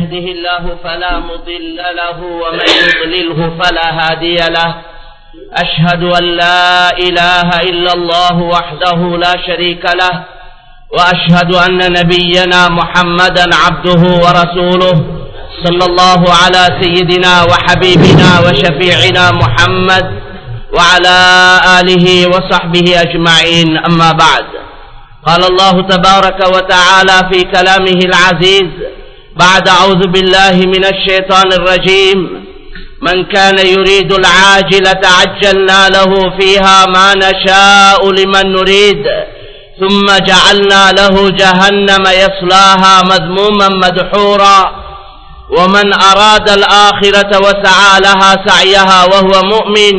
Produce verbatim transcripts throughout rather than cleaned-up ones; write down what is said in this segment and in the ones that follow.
يهده الله فلا مضل له ومن يضلله فلا هادي له أشهد أن لا إله إلا الله وحده لا شريك له وأشهد أن نبينا محمدا عبده ورسوله صلى الله على سيدنا وحبيبنا وشفيعنا محمد وعلى آله وصحبه أجمعين أما بعد قال الله تبارك وتعالى في كلامه العزيز بعد أعوذ بالله من الشيطان الرجيم من كان يريد العاجلة عجلنا له فيها ما نشاء لمن نريد ثم جعلنا له جهنم يصلاها مذموما مدحورا ومن أراد الآخرة وسعى لها سعيها وهو مؤمن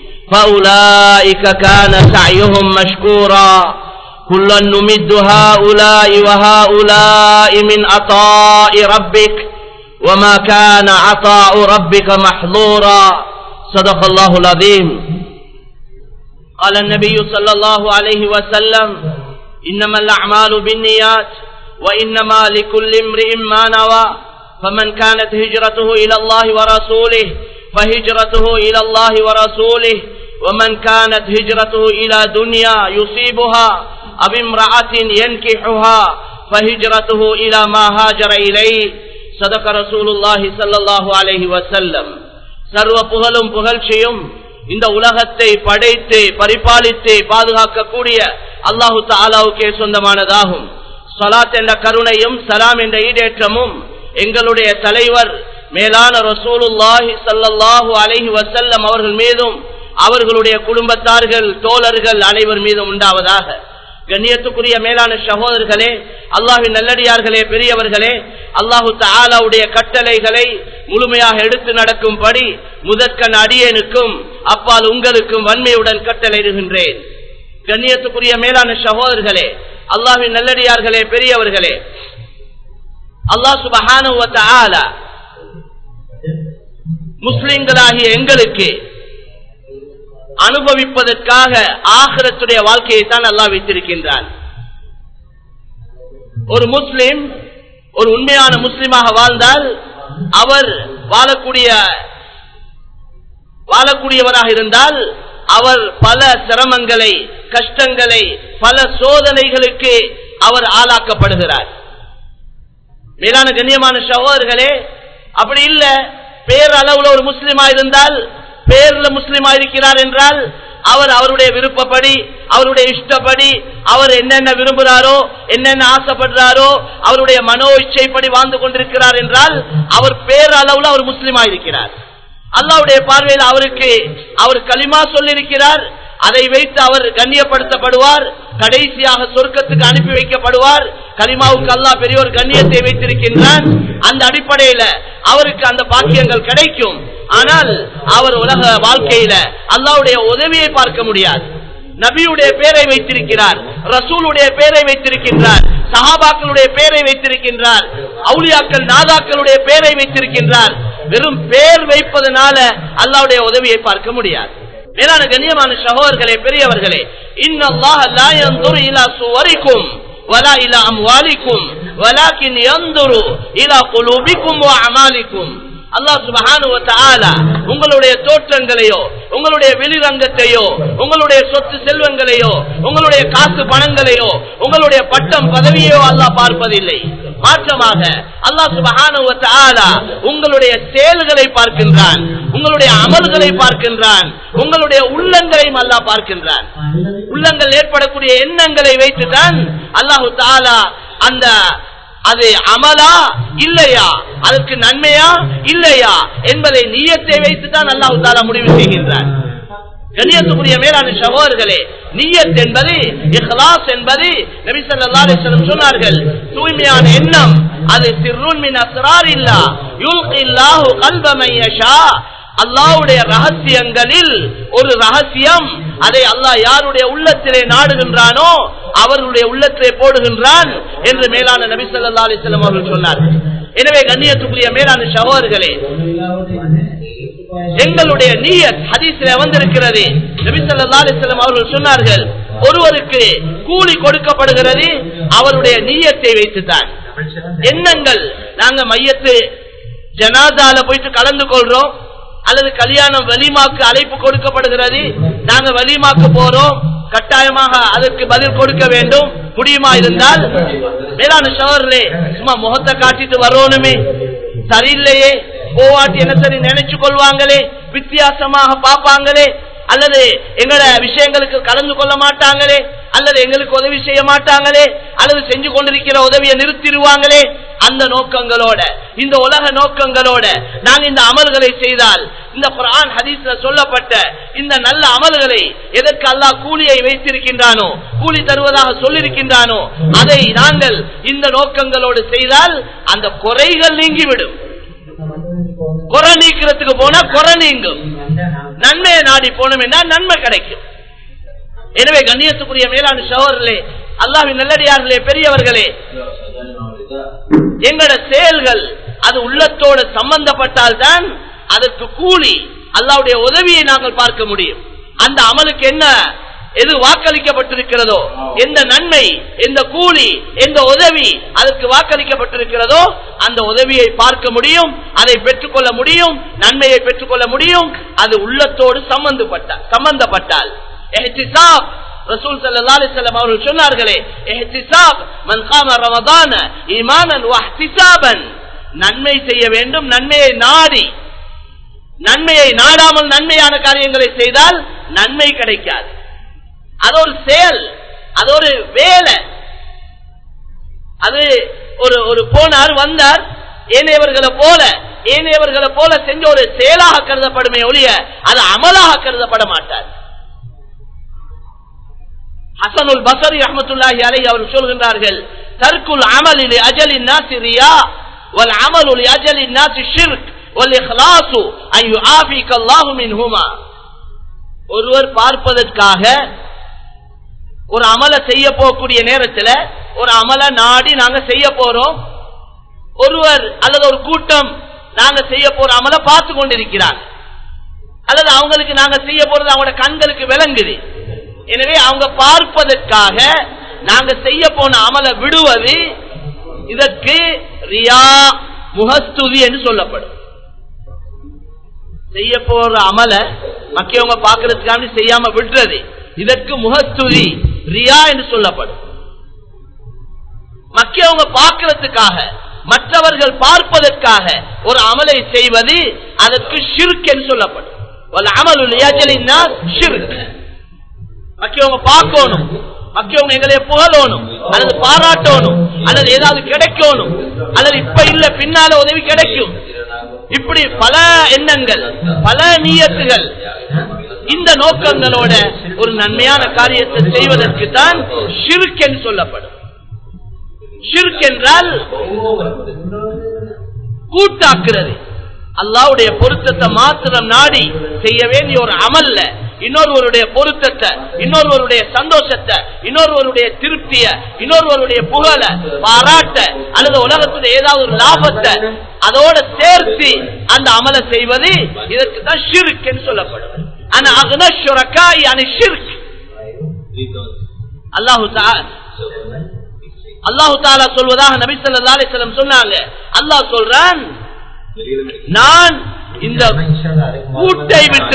فأولئك كان سعيهم مشكورا كلا نمد هؤلاء وهؤلاء من عطاء ربك وما كان عطاء ربك محظورا صدق الله العظيم قال النبي صلى الله عليه وسلم إنما الأعمال بالنيات وإنما لكل امرئ ما نوى فمن كانت هجرته إلى الله ورسوله فهجرته إلى الله ورسوله ومن كانت هجرته إلى دنيا يصيبها أو امرأة ينكحها فهجرته إلى ما هاجر إليه صدق رسول الله صلى الله عليه وسلم சர்வ புகழும் புகழ்ச்சியும் இந்த உலகத்தை படைத்து பரிபாலித்து பாதுகாக்கக்கூடிய அல்லாஹு தஆலாவுக்கே சொந்தமானதாகும். ஸலாத் என்ற கருணையும் சலாம் என்ற ஈடேற்றமும் எங்களுடைய தலைவர் மேலான ரசூலுல்லாஹி ஸல்லல்லாஹு அலைஹி வஸல்லம் அவர்கள் மீதும் அவர்களுடைய குடும்பத்தார்கள் தோழர்கள் அனைவர் மீதும் உண்டாவதாக. கண்ணியத்துக்குரிய மேலான சகோதரர்களே, அல்லாஹ்வின் நல்லடியார்களே, பெரியவர்களே, அல்லாஹு தஆலாவுடைய கட்டளைகளை முழுமையாக எடுத்து நடக்கும்படி முதற்கண் அடியேனுக்கும் அப்பால் உங்களுக்கும் வன்மையுடன் கட்டளையிடுகின்றேன். கண்ணியத்துக்குரிய மேலான சகோதரர்களே, அல்லாஹ்வின் நல்லடியார்களே, பெரியவர்களே, அல்லாஹ் சுப்ஹானஹு வ தஆலா முஸ்லிம்களாகிய எங்களுக்கு அனுபவிப்பதற்காக ஆகிரத்துடைய வாழ்க்கையை தான் அல்லாஹ் வைத்திருக்கின்றான். ஒரு முஸ்லிம் ஒரு உண்மையான முஸ்லிமாக வாழ்ந்தால் அவர் வாழக்கூடிய வாழக்கூடியவராக இருந்தால் அவர் பல சிரமங்களை கஷ்டங்களை பல சோதனைகளுக்கு அவர் ஆளாக்கப்படுகிறார். மேலான கண்ணியமான சகோதரர்களே, அப்படி இல்ல பேரளவுல ஒரு முஸ்லிமா இருந்தால் பேர்ல முஸ்லிமா இருக்கிறார் என்றால் அவர் அவருடைய விருப்பப்படி அவருடைய இஷ்டப்படி அவர் என்னென்ன விரும்புகிறாரோ என்னென்ன ஆசைப்படுறாரோ அவருடைய மனோ இச்சைப்படி வாழ்ந்து கொண்டிருக்கிறார் என்றால் அவர் பேரளவுல அவர் முஸ்லிமா இருக்கிறார். அல்லாஹ்வுடைய பார்வையில் அவருக்கு அவர் கலிமா சொல்லியிருக்கிறார். அதை வைத்து அவர் கண்ணியப்படுத்தப்படுவார். கடைசியாக சொர்க்கத்துக்கு அனுப்பி வைக்கப்படுவார். கலிமாவுக்கு அல்லாஹ் பெரிய ஒரு கண்ணியத்தை வைத்திருக்கின்றான். அந்த அடிப்படையில அவருக்கு அந்த பாக்கியங்கள் கிடைக்கும். ஆனால் அவர் உலக வாழ்க்கையில அல்லாஹ்வுடைய உதவியை பார்க்க முடியாது. நபியுடைய பெயரை வைத்திருக்கிறார், ரசூலுடைய பெயரை வைத்திருக்கின்றார், சஹாபாக்களுடைய பெயரை வைத்திருக்கின்றார், அவுலியாக்கள் நாதாக்களுடைய பெயரை வைத்திருக்கின்றார். வெறும் பெயர் வைப்பதனால அல்லாஹ்வுடைய உதவியை பார்க்க முடியாது. மேலான கண்ணியமான சகோதரர்களே, பெரியவர்களே, இன்னல்லாஹ லா யன்துரு இலா சுவரிக்கும் வலா இலா அம்வாலிக்கும் வலாக்கின் யன்துரு இலா குலூபிக்கும் வ அமாலிக்கும். அல்லாஹ் சுப்ஹானஹு வ தஆலா உங்களுடைய தோற்றங்களையோ உங்களுடைய வெளிரங்கத்தையோ உங்களுடைய சொத்து செல்வங்களையோ உங்களுடைய காசு பணங்களையோ உங்களுடைய பட்டம் பதவியோ அல்லாஹ் பார்ப்பதில்லை. மாற்றமாக அல்லாஹ் சுப்ஹானஹு வ தஆலா உங்களுடைய செயல்களை பார்க்கின்றான், உங்களுடைய அமல்களை பார்க்கின்றான், உங்களுடைய உள்ளங்களையும் அல்லாஹ் பார்க்கின்றான். உள்ளங்கள் ஏற்படக்கூடிய எண்ணங்களை வைத்துதான் அல்லாஹ் தஆலா அந்த அது அமலா இல்லையா, அதற்கு நன்மையா இல்லையா என்பதை நியத்தை வைத்துதான் அல்லாஹ் தஆலா முடிவு செய்கின்றான். கண்ணியத்துக்குரிய மேலான சகோதரர்களே, நியத் என்பது இஹ்லாஸ் என்பது நபி ஸல்லல்லாஹு அலைஹி வஸல்லம் சொன்னார்கள், தூய்மையான எண்ணம் அது சிர்ருன் மின் அஸ்ராரில்லாஹ் யுல்கில்லாஹு கல்ப மன் யஷா. அல்லாஹ்வுடைய ரகசியங்களில் ஒரு ரகசியம், அதை அல்லாஹ் யாருடைய உள்ளத்திலே நாடுகின்றானோ அவர்களுடைய உள்ளத்திலே போடுகின்றான் என்று மேலான நபி ஸல்லல்லாஹு அலைஹி வஸல்லம் அவர்கள் சொன்னார்கள். எனவே கண்ணியத்துக்குரிய மேலான சகோதரர்களே, எங்களுடைய நியத் ஹதீஸிலே வந்திருக்கிறது. நபி ஸல்லல்லாஹு அலைஹி வஸல்லம் அவர்கள் சொன்னார்கள், ஒருவருக்கு கூலி கொடுக்கப்படுகிறது அவருடைய நியத்தை வைத்துத்தான். எண்ணங்கள், நாங்க மையத்து ஜனாதால போயிட்டு கலந்து கொள்றோம், அல்லது கல்யாணம் வலிமாக்கு அழைப்பு கொடுக்கப்படுகிறது, நாங்க வலிமாக்கு போறோம், கட்டாயமாக அதற்கு பதில் கொடுக்க வேண்டும். முடியுமா இருந்தால் மேலான சகோதரர்களே, சும்மா முகத்தை காட்டிட்டு வரணுமே, சரியில்லையே, போவாட்டி என்ன சரி நினைச்சு கொள்வாங்களே, வித்தியாசமாக பார்ப்பாங்களே, அல்லது எங்கள விஷயங்களுக்கு கலந்து கொள்ள மாட்டாங்களே, அல்லது எங்களுக்கு உதவி செய்ய மாட்டாங்களே, அல்லது செஞ்சு கொண்டிருக்கிற உதவியை நிறுத்திடுவாங்களே, அந்த நோக்கங்களோட, இந்த உலக நோக்கங்களோட நாங்கள் இந்த அமல்களை செய்தால், இந்த குர்ஆன் ஹதீஸ்ல சொல்லப்பட்ட இந்த நல்ல அமல்களை எதற்கு அல்லாஹ் கூலியை வைத்திருக்கின்றானோ, கூலி தருவதாக சொல்லியிருக்கின்றானோ, அதை நாங்கள் இந்த நோக்கங்களோடு செய்தால் அந்த குறைகள் நீங்கிவிடும். குறை நீக்கிறதுக்கு போனா குறை நீங்கும், நன்மையை நாடி போனோம்னா நன்மை கிடைக்கும். எனவே கண்ணியத்துக்குரிய மேலான சகோதரர்களே, அல்லாஹ்வின் நல்லடியார்களே, பெரியவர்களே, எங்களோட செயல்கள் அது உள்ளத்தோடு சம்பந்தப்பட்டால் தான் அதற்கு கூலி, அல்லாஹ்வுடைய உதவியை நாங்கள் பார்க்க முடியும். அந்த அமலுக்கு என்ன எது வாக்களிக்கப்பட்டிருக்கிறதோ, எந்த நன்மை, எந்த கூலி, எந்த உதவி அதற்கு வாக்களிக்கப்பட்டிருக்கிறதோ அந்த உதவியை பார்க்க முடியும், அதை பெற்றுக்கொள்ள முடியும், நன்மையை பெற்றுக்கொள்ள முடியும். அது உள்ளத்தோடு சம்பந்தப்பட்டால் சம்பந்தப்பட்டால் இஹ்திசாப், ரசூல் ஸல்லல்லாஹு அலைஹி வஸல்லம் அவர்கள் சொன்னார்களே, இஹ்திசாப் மன் காம ரமதான ஈமானன் வ இஹ்திசாபன், நன்மை செய்ய வேண்டும், நன்மையை நாடி, நன்மையை நாடாமல் நன்மையான காரியங்களை செய்தால் நன்மை கிடைக்காது. அது ஒரு செயல், அது ஒரு வேலை. அது ஒரு ஒரு போனார் வந்தார், ஏனையவர்களை போல ஏனையவர்களை போல செஞ்ச ஒரு செயலாக கருதப்படுமே ஒழிய அது அமலாக கருதப்பட மாட்டார். ஹசனுல் பஸரி ரஹ்மத்துல்லாஹி அலைஹி அவர் சொல்கின்றார்கள், தர்குல் அமலி லி அஜலின் நாஸி ரியா வல் அமலு லி அஜலின் நாஸி ஷிர்க் வல் இக்லாஸு அன் யுஆஃபிக அல்லாஹு மின்ஹுமா. ஒருவர் பார்ப்பதற்காக ஒரு அமல செய்ய போகக்கூடிய நேரத்தில் ஒரு அமல நாடி நாங்க செய்ய போறோம், ஒருவர் அல்லது ஒரு கூட்டம் நாங்க செய்ய போற அமல பார்த்து கொண்டிருக்கிறார், அல்லது அவங்களுக்கு நாங்க செய்ய போறது அவங்களோட கண்களுக்கு விளங்குது. எனவே அவங்க பார்ப்பதற்காக நாங்க செய்ய போன அமல விடுவது, இதற்கு ரியா, முகஸ்துதி என்று சொல்லப்படும். செய்ய போற அமல மக்கியவங்க பார்க்கறதுக்காக செய்யாம விடுறது, இதற்கு முகஸ்துதி, ரியா என்று சொல்லப்படும். மக்கியவங்க பார்க்கிறதுக்காக, மற்றவர்கள் பார்ப்பதற்காக ஒரு அமலை செய்வது அதற்கு ஷிர்க் என்று சொல்லப்படும். அமலு லியஜலின் நாஸ் ஷிர்க். மக்கியவங்க பார்க்கணும், மக்கியவங்க எங்களை புகழணும், அல்லது பாராட்டணும், அல்லது ஏதாவது கிடைக்கணும், அல்லது இப்ப இல்ல பின்னால உதவி கிடைக்கும், இப்படி பல எண்ணங்கள், பல நியத்துகள், இந்த நோக்கங்களோட ஒரு நன்மையான காரியத்தை செய்வதற்கு தான் ஷிர்க் என்று சொல்லப்படும். ஷிர்க் என்றால் கூட்டாக்குறது, அல்லாஹ்வுடைய பொருத்தத்தை மாத்திரம் நாடி செய்ய வேண்டிய ஒரு அமல்ல இன்னொருவருடைய பொருத்தத்தை, இன்னொருவருடைய சந்தோஷத்தை, இன்னொருவருடைய திருப்திய, இன்னொருவருடைய புகழ, பாராட்ட, அல்லது உலகத்துடைய ஏதாவது ஒரு லாபத்தை அதோட சேர்த்து அந்த அமல செய்வது, இதற்கு தான் ஷிர்க் என்று சொல்லப்படும். ஆனா அக்னா ஷுரகாஇ அனி ஷிர்க். அல்லாஹ் தஆலா அல்லாஹ் தஆலா சொல்வதாக நபி ஸல்லல்லாஹு அலைஹி வஸல்லம் சொன்னாங்க. அல்லாஹ் சொல்றான், நான் இந்த கூட்டை விட்டு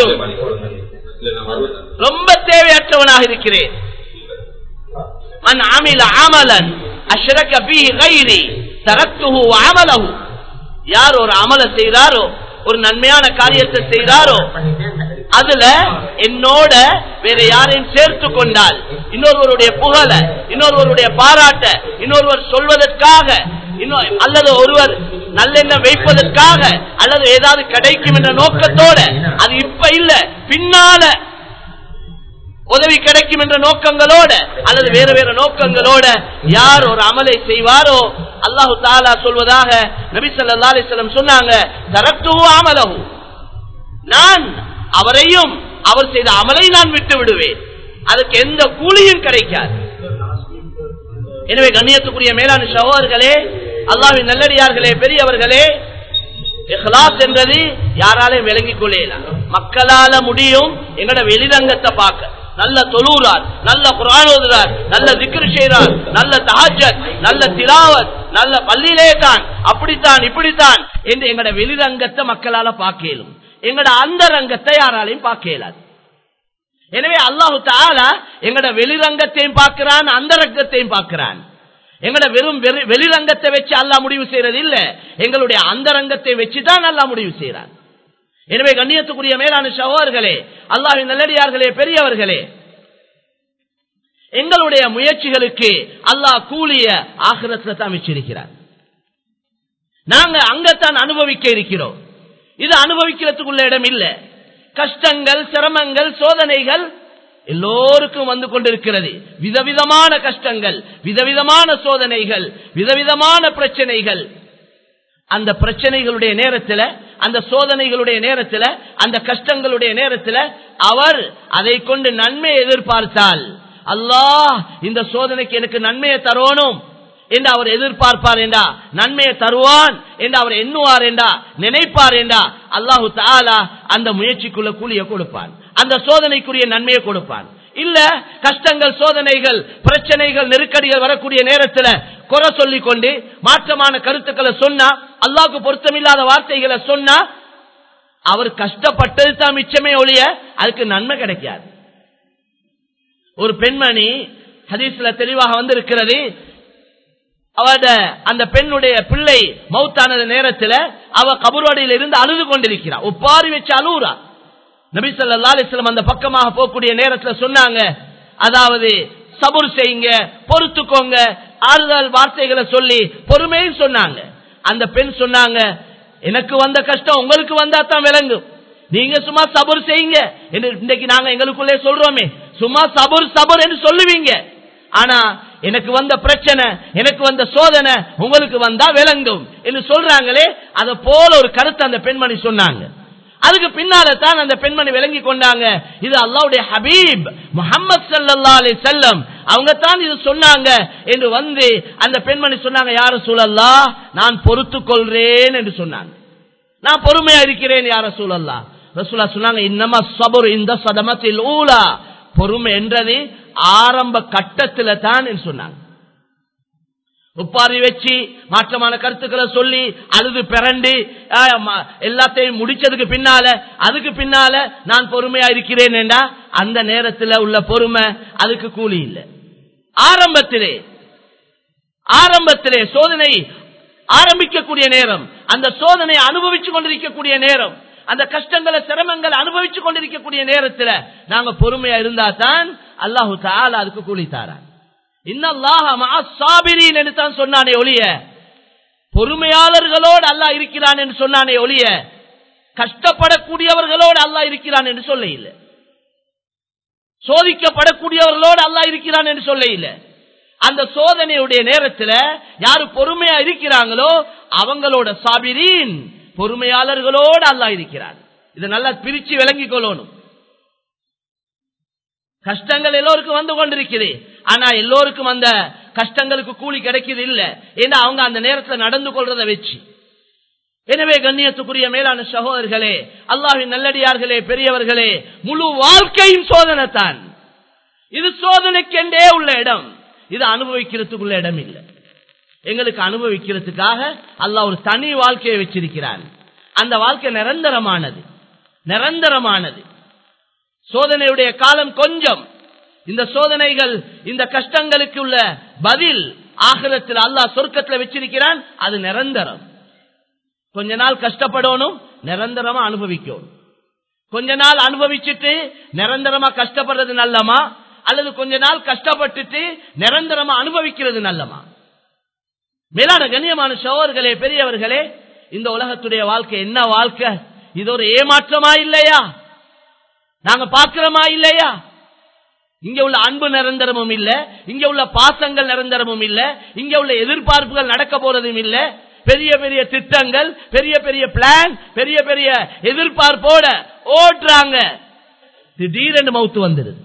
ரொம்ப தேவையற்றவனாக இருக்கிறேன். மன் அமில அமலன் அஷ்ரக ஃபீஹி கைரி தரக்துஹு வ அமலஹு. யார் ஒரு அமல செய்றாரோ, ஒரு நன்மையான காரியத்தை செய்றாரோ, அதுல என்னோட வேற யாரையும் சேர்த்து கொண்டால், இன்னொருவருடைய புகழ, இன்னொருவருடைய பாராட்ட, இன்னொருவர் சொல்வதற்காக, அல்லது ஒருவர் நல்லெண்ணம் வைப்பதற்காக, அல்லது ஏதாவது கிடைக்கும் என்ற நோக்கத்தோட, அது இப்ப இல்ல பின்னால உதவி கிடைக்கும் என்ற நோக்கங்களோட, அல்லது வேற வேற நோக்கங்களோட யார் ஒரு அமலை செய்வாரோ, அல்லாஹு தஆலா சொல்வதாக நபி ஸல்லல்லாஹு அலைஹி வஸல்லம் சொன்னாங்க, தரக்துஹு அமலஹு, நான் அவரையும் அவர் செய்த அமலை நான் விட்டு விடுவேன், அதுக்கு எந்த கூலியும் கிடைக்காது. எனவே கண்ணியத்துக்குரிய மேலான சகோதரர்களே, அல்லாஹ்வின் நல்லடியார்களே, பெரியவர்களே, இஹ்லாஸ் என்றது யாராலையும் விளங்கிக் கொள்ளலாம். மக்களால முடியும் எங்கட வெளிரங்கத்தை பார்க்க, நல்ல தொழுறார், நல்ல குர்ஆன் ஓதுறார், நல்ல திக்ர் செய்றார், நல்ல தஹஜ்ஜத், நல்ல திலாவத், நல்ல பள்ளியிலே தான், அப்படித்தான் இப்படித்தான் என்று எங்கட வெளிரங்கத்தை மக்களால பார்க்கலும், எங்கட அந்த ரங்கத்தை யாராலையும் பார்க்க இயலாது. எனவே அல்லாஹு தஆலா எங்கட வெளிரங்கத்தையும் பார்க்கிறான், அந்த ரங்கத்தையும் பார்க்கிறான். எங்கட வெறும் வெளிரங்கத்தை வச்சு அல்லாஹ் முடிவு செய்யறது இல்ல, எங்களுடைய அந்த ரங்கத்தை வச்சுதான் அல்லாஹ் முடிவு செய்யறான். எனவே கண்ணியத்துக்குரிய மேலான சகோதரர்களே, அல்லாஹ்வின் நல்லடியார்களே, பெரியவர்களே, எங்களுடைய முயற்சிகளுக்கு அல்லாஹ் கூலிய ஆகிரத்துல தான் வச்சிருக்கிறார். நாங்க அங்கத்தான் அனுபவிக்க இருக்கிறோம். இது அனுபவிக்கிறதுக்குள்ள இடம் இல்ல. கஷ்டங்கள், சிரமங்கள், சோதனைகள் எல்லோருக்கும் வந்து கொண்டிருக்கிறது. விதவிதமான கஷ்டங்கள், விதவிதமான சோதனைகள், விதவிதமான பிரச்சனைகள். அந்த பிரச்சனைகளுடைய நேரத்தில், அந்த சோதனைகளுடைய நேரத்தில், அந்த கஷ்டங்களுடைய நேரத்தில் அவர் அதை கொண்டு நன்மை எதிர்பார்த்தால், அல்லாஹ் இந்த சோதனைக்கு எனக்கு நன்மையை தரணும் என்று அவர் எதிர்பார்ப்பார் என்றா, நன்மையை தருவான் என்று அவர் எண்ணுவார் என்றா, நினைப்பார் என்றா, அல்லாஹு தஆலா அந்த முயற்சிக்குள்ள கூலியை கொடுப்பான், அந்த சோதனைக்குரிய நன்மையை கொடுப்பான். இல்ல கஷ்டங்கள், சோதனைகள், பிரச்சனைகள், நெருக்கடிகள் வரக்கூடிய நேரத்தில் குறை சொல்லிக் கொண்டு மாற்றமான கருத்துக்களை சொன்னா, அல்லாஹ்வுக்கு பொருத்தமில்லாத வார்த்தைகளை சொன்னா, அவர் கஷ்டப்பட்டது தான் மிச்சமே ஒழிய அதுக்கு நன்மை கிடைக்காது. ஒரு பெண்மணி ஹதீஸ்ல தெளிவாக வந்திருக்கிறது, அவட அந்த பெண்ணுடைய பிள்ளை மௌத்தானது நேரத்தில் அவ கபர்வாடியில் இருந்து அழுது கொண்டிருக்கிறார், ஒப்பாரி வச்சு அழுவுறா. நபி ஸல்லல்லாஹு அலைஹி வஸல்லம் அந்த பக்கமாக போகக்கூடிய நேரத்தில் சொன்னாங்க, அதாவது சபுர் செய்யுங்க, பொறுத்துக்கோங்க, ஆறுதல் வார்த்தைகளை சொல்லி பொறுமையும் சொன்னாங்க. அந்த பெண் சொன்னாங்க, எனக்கு வந்த கஷ்டம் உங்களுக்கு வந்தா தான் விளங்கும், நீங்க சும்மா சபுர் செய்யுங்க என்று இன்னைக்கு நாங்க எங்களுக்குள்ளே சொல்றோமே, சும்மா சபுர் சபுர் என்று சொல்லுவீங்க, ஆனா எனக்கு வந்த பிரச்சனை, எனக்கு வந்த சோதனை உங்களுக்கு வந்தா விளங்கும் என்று சொல்றாங்களே, அத போல ஒரு கருத்து அந்த பெண்மணி சொன்னாங்க. அதுக்கு பின்னால தான் அந்த பெண்மணி விளங்கி கொண்டாங்க, இது அல்லாஹ்வுடைய ஹபீப் முஹம்மது ஸல்லல்லாஹு அலைஹி வஸல்லம் அவங்க தான் இது சொன்னாங்க என்று வந்து அந்த பெண்மணி சொன்னாங்க, யா ரசூலல்லாஹ் நான் பொறுத்துக் கொள்றேன் என்று சொன்னாங்க, நான் பொறுமையா இருக்கிறேன் யா ரசூலல்லாஹ். ரசூலுல்லாஹ் சொன்னாங்க, இன்னமா ஸபர் இந்த ஸதமத்தில் ஊலா, பொறுமை என்றது ஆரம்ப கட்டத்தில் தான் என்று சொன்னாங்க. உப்பாரி வச்சு மாற்றமான கருத்துக்களை சொல்லி அழுது பிறண்டு எல்லாத்தையும் முடிச்சதுக்கு பின்னால, அதுக்கு பின்னால நான் பொறுமையா இருக்கிறேன் என்றா அந்த நேரத்தில் உள்ள பொறுமை அதுக்கு கூலி இல்லை. ஆரம்பத்திலே ஆரம்பத்திலே சோதனை ஆரம்பிக்கக்கூடிய நேரம், அந்த சோதனை அனுபவிச்சு கொண்டிருக்கக்கூடிய நேரம், அந்த கஷ்டங்களை சிரமங்களை அனுபவிச்சு கொண்டிருக்கக்கூடிய நேரத்தில் நாங்க பொறுமையா இருந்தா தான் அல்லாஹு தஆலா அதுக்கு கூலி தாரான். இன்னல்லாஹ மஅஸ் ஸாபிரீன் என்று தான் சொன்னானே ஒழிய, பொறுமையாளர்களோடு அல்லாஹ் இருக்கிறான் என்று சொன்னானே ஒழிய, கஷ்டப்படக்கூடியவர்களோடு அல்லாஹ் இருக்கிறான் என்று சொல்ல இல்லை, சோதிக்கப்படக்கூடியவர்களோடு அல்லாஹ் இருக்கிறான் என்று சொல்ல இல்லை. அந்த சோதனையுடைய நேரத்தில் யாரு பொறுமையா இருக்கிறாங்களோ அவங்களோட சாபிரீன், பொறுமையாளர்களோடு அல்லாஹ் இருக்கிறான். இதை நல்லா பிரிச்சு விளங்கிக் கொள்ளணும். கஷ்டங்கள் எல்லோருக்கும் வந்து கொண்டிருக்கிறது, ஆனா எல்லோருக்கும் அந்த கஷ்டங்களுக்கு கூலி கிடைக்கிறது இல்ல, ஏன்னா அவங்க அந்த நேரத்தில் நடந்து கொள்றதை வச்சு. எனவே கண்ணியத்துக்குரிய மேலான சகோதரர்களே, அல்லாஹ்வின் நல்லடியார்களே, பெரியவர்களே, முழு வாழ்க்கையும் சோதனை தான். இது சோதனைக்கெண்டே உள்ள இடம், இது அனுபவிக்கிறதுக்குள்ள இடம் இல்லை. எங்களுக்கு அனுபவிக்கிறதுக்காக அல்லாஹ் ஒரு தனி வாழ்க்கையை வச்சிருக்கிறான். அந்த வாழ்க்கை நிரந்தரமானது, நிரந்தரமானது. சோதனையுடைய காலம் கொஞ்சம். இந்த சோதனைகள், இந்த கஷ்டங்களுக்கு உள்ள பதில் ஆகிரத்தில் அல்லாஹ் சொர்க்கத்தில் வச்சிருக்கிறான், அது நிரந்தரம். கொஞ்ச நாள் கஷ்டப்படணும், நிரந்தரமா அனுபவிக்கணும். கொஞ்ச நாள் அனுபவிச்சுட்டு நிரந்தரமா கஷ்டப்படுறது நல்லமா, அல்லது கொஞ்ச நாள் கஷ்டப்பட்டுட்டு நிரந்தரமா அனுபவிக்கிறது நல்லமா? மேலான கண்ணியமான சகோதரர்களே, பெரியவர்களே, இந்த உலகத்துடைய வாழ்க்கை என்ன வாழ்க்கை? இது ஒரு ஏமாற்றமா இல்லையா? நாங்க பார்க்கிறோமா இல்லையா? இங்க உள்ள அன்பு நிரந்தரமும் இல்ல, இங்க உள்ள பாசங்கள் நிரந்தரமும் இல்ல, இங்க உள்ள எதிர்பார்ப்புகள் நடக்க போறதும் இல்ல. பெரிய பெரிய திட்டங்கள், பெரிய பெரிய பிளான், பெரிய பெரிய எதிர்பார்ப்போட ஓட்டுறாங்க, திடீரென்று மௌத்து வந்துடுது.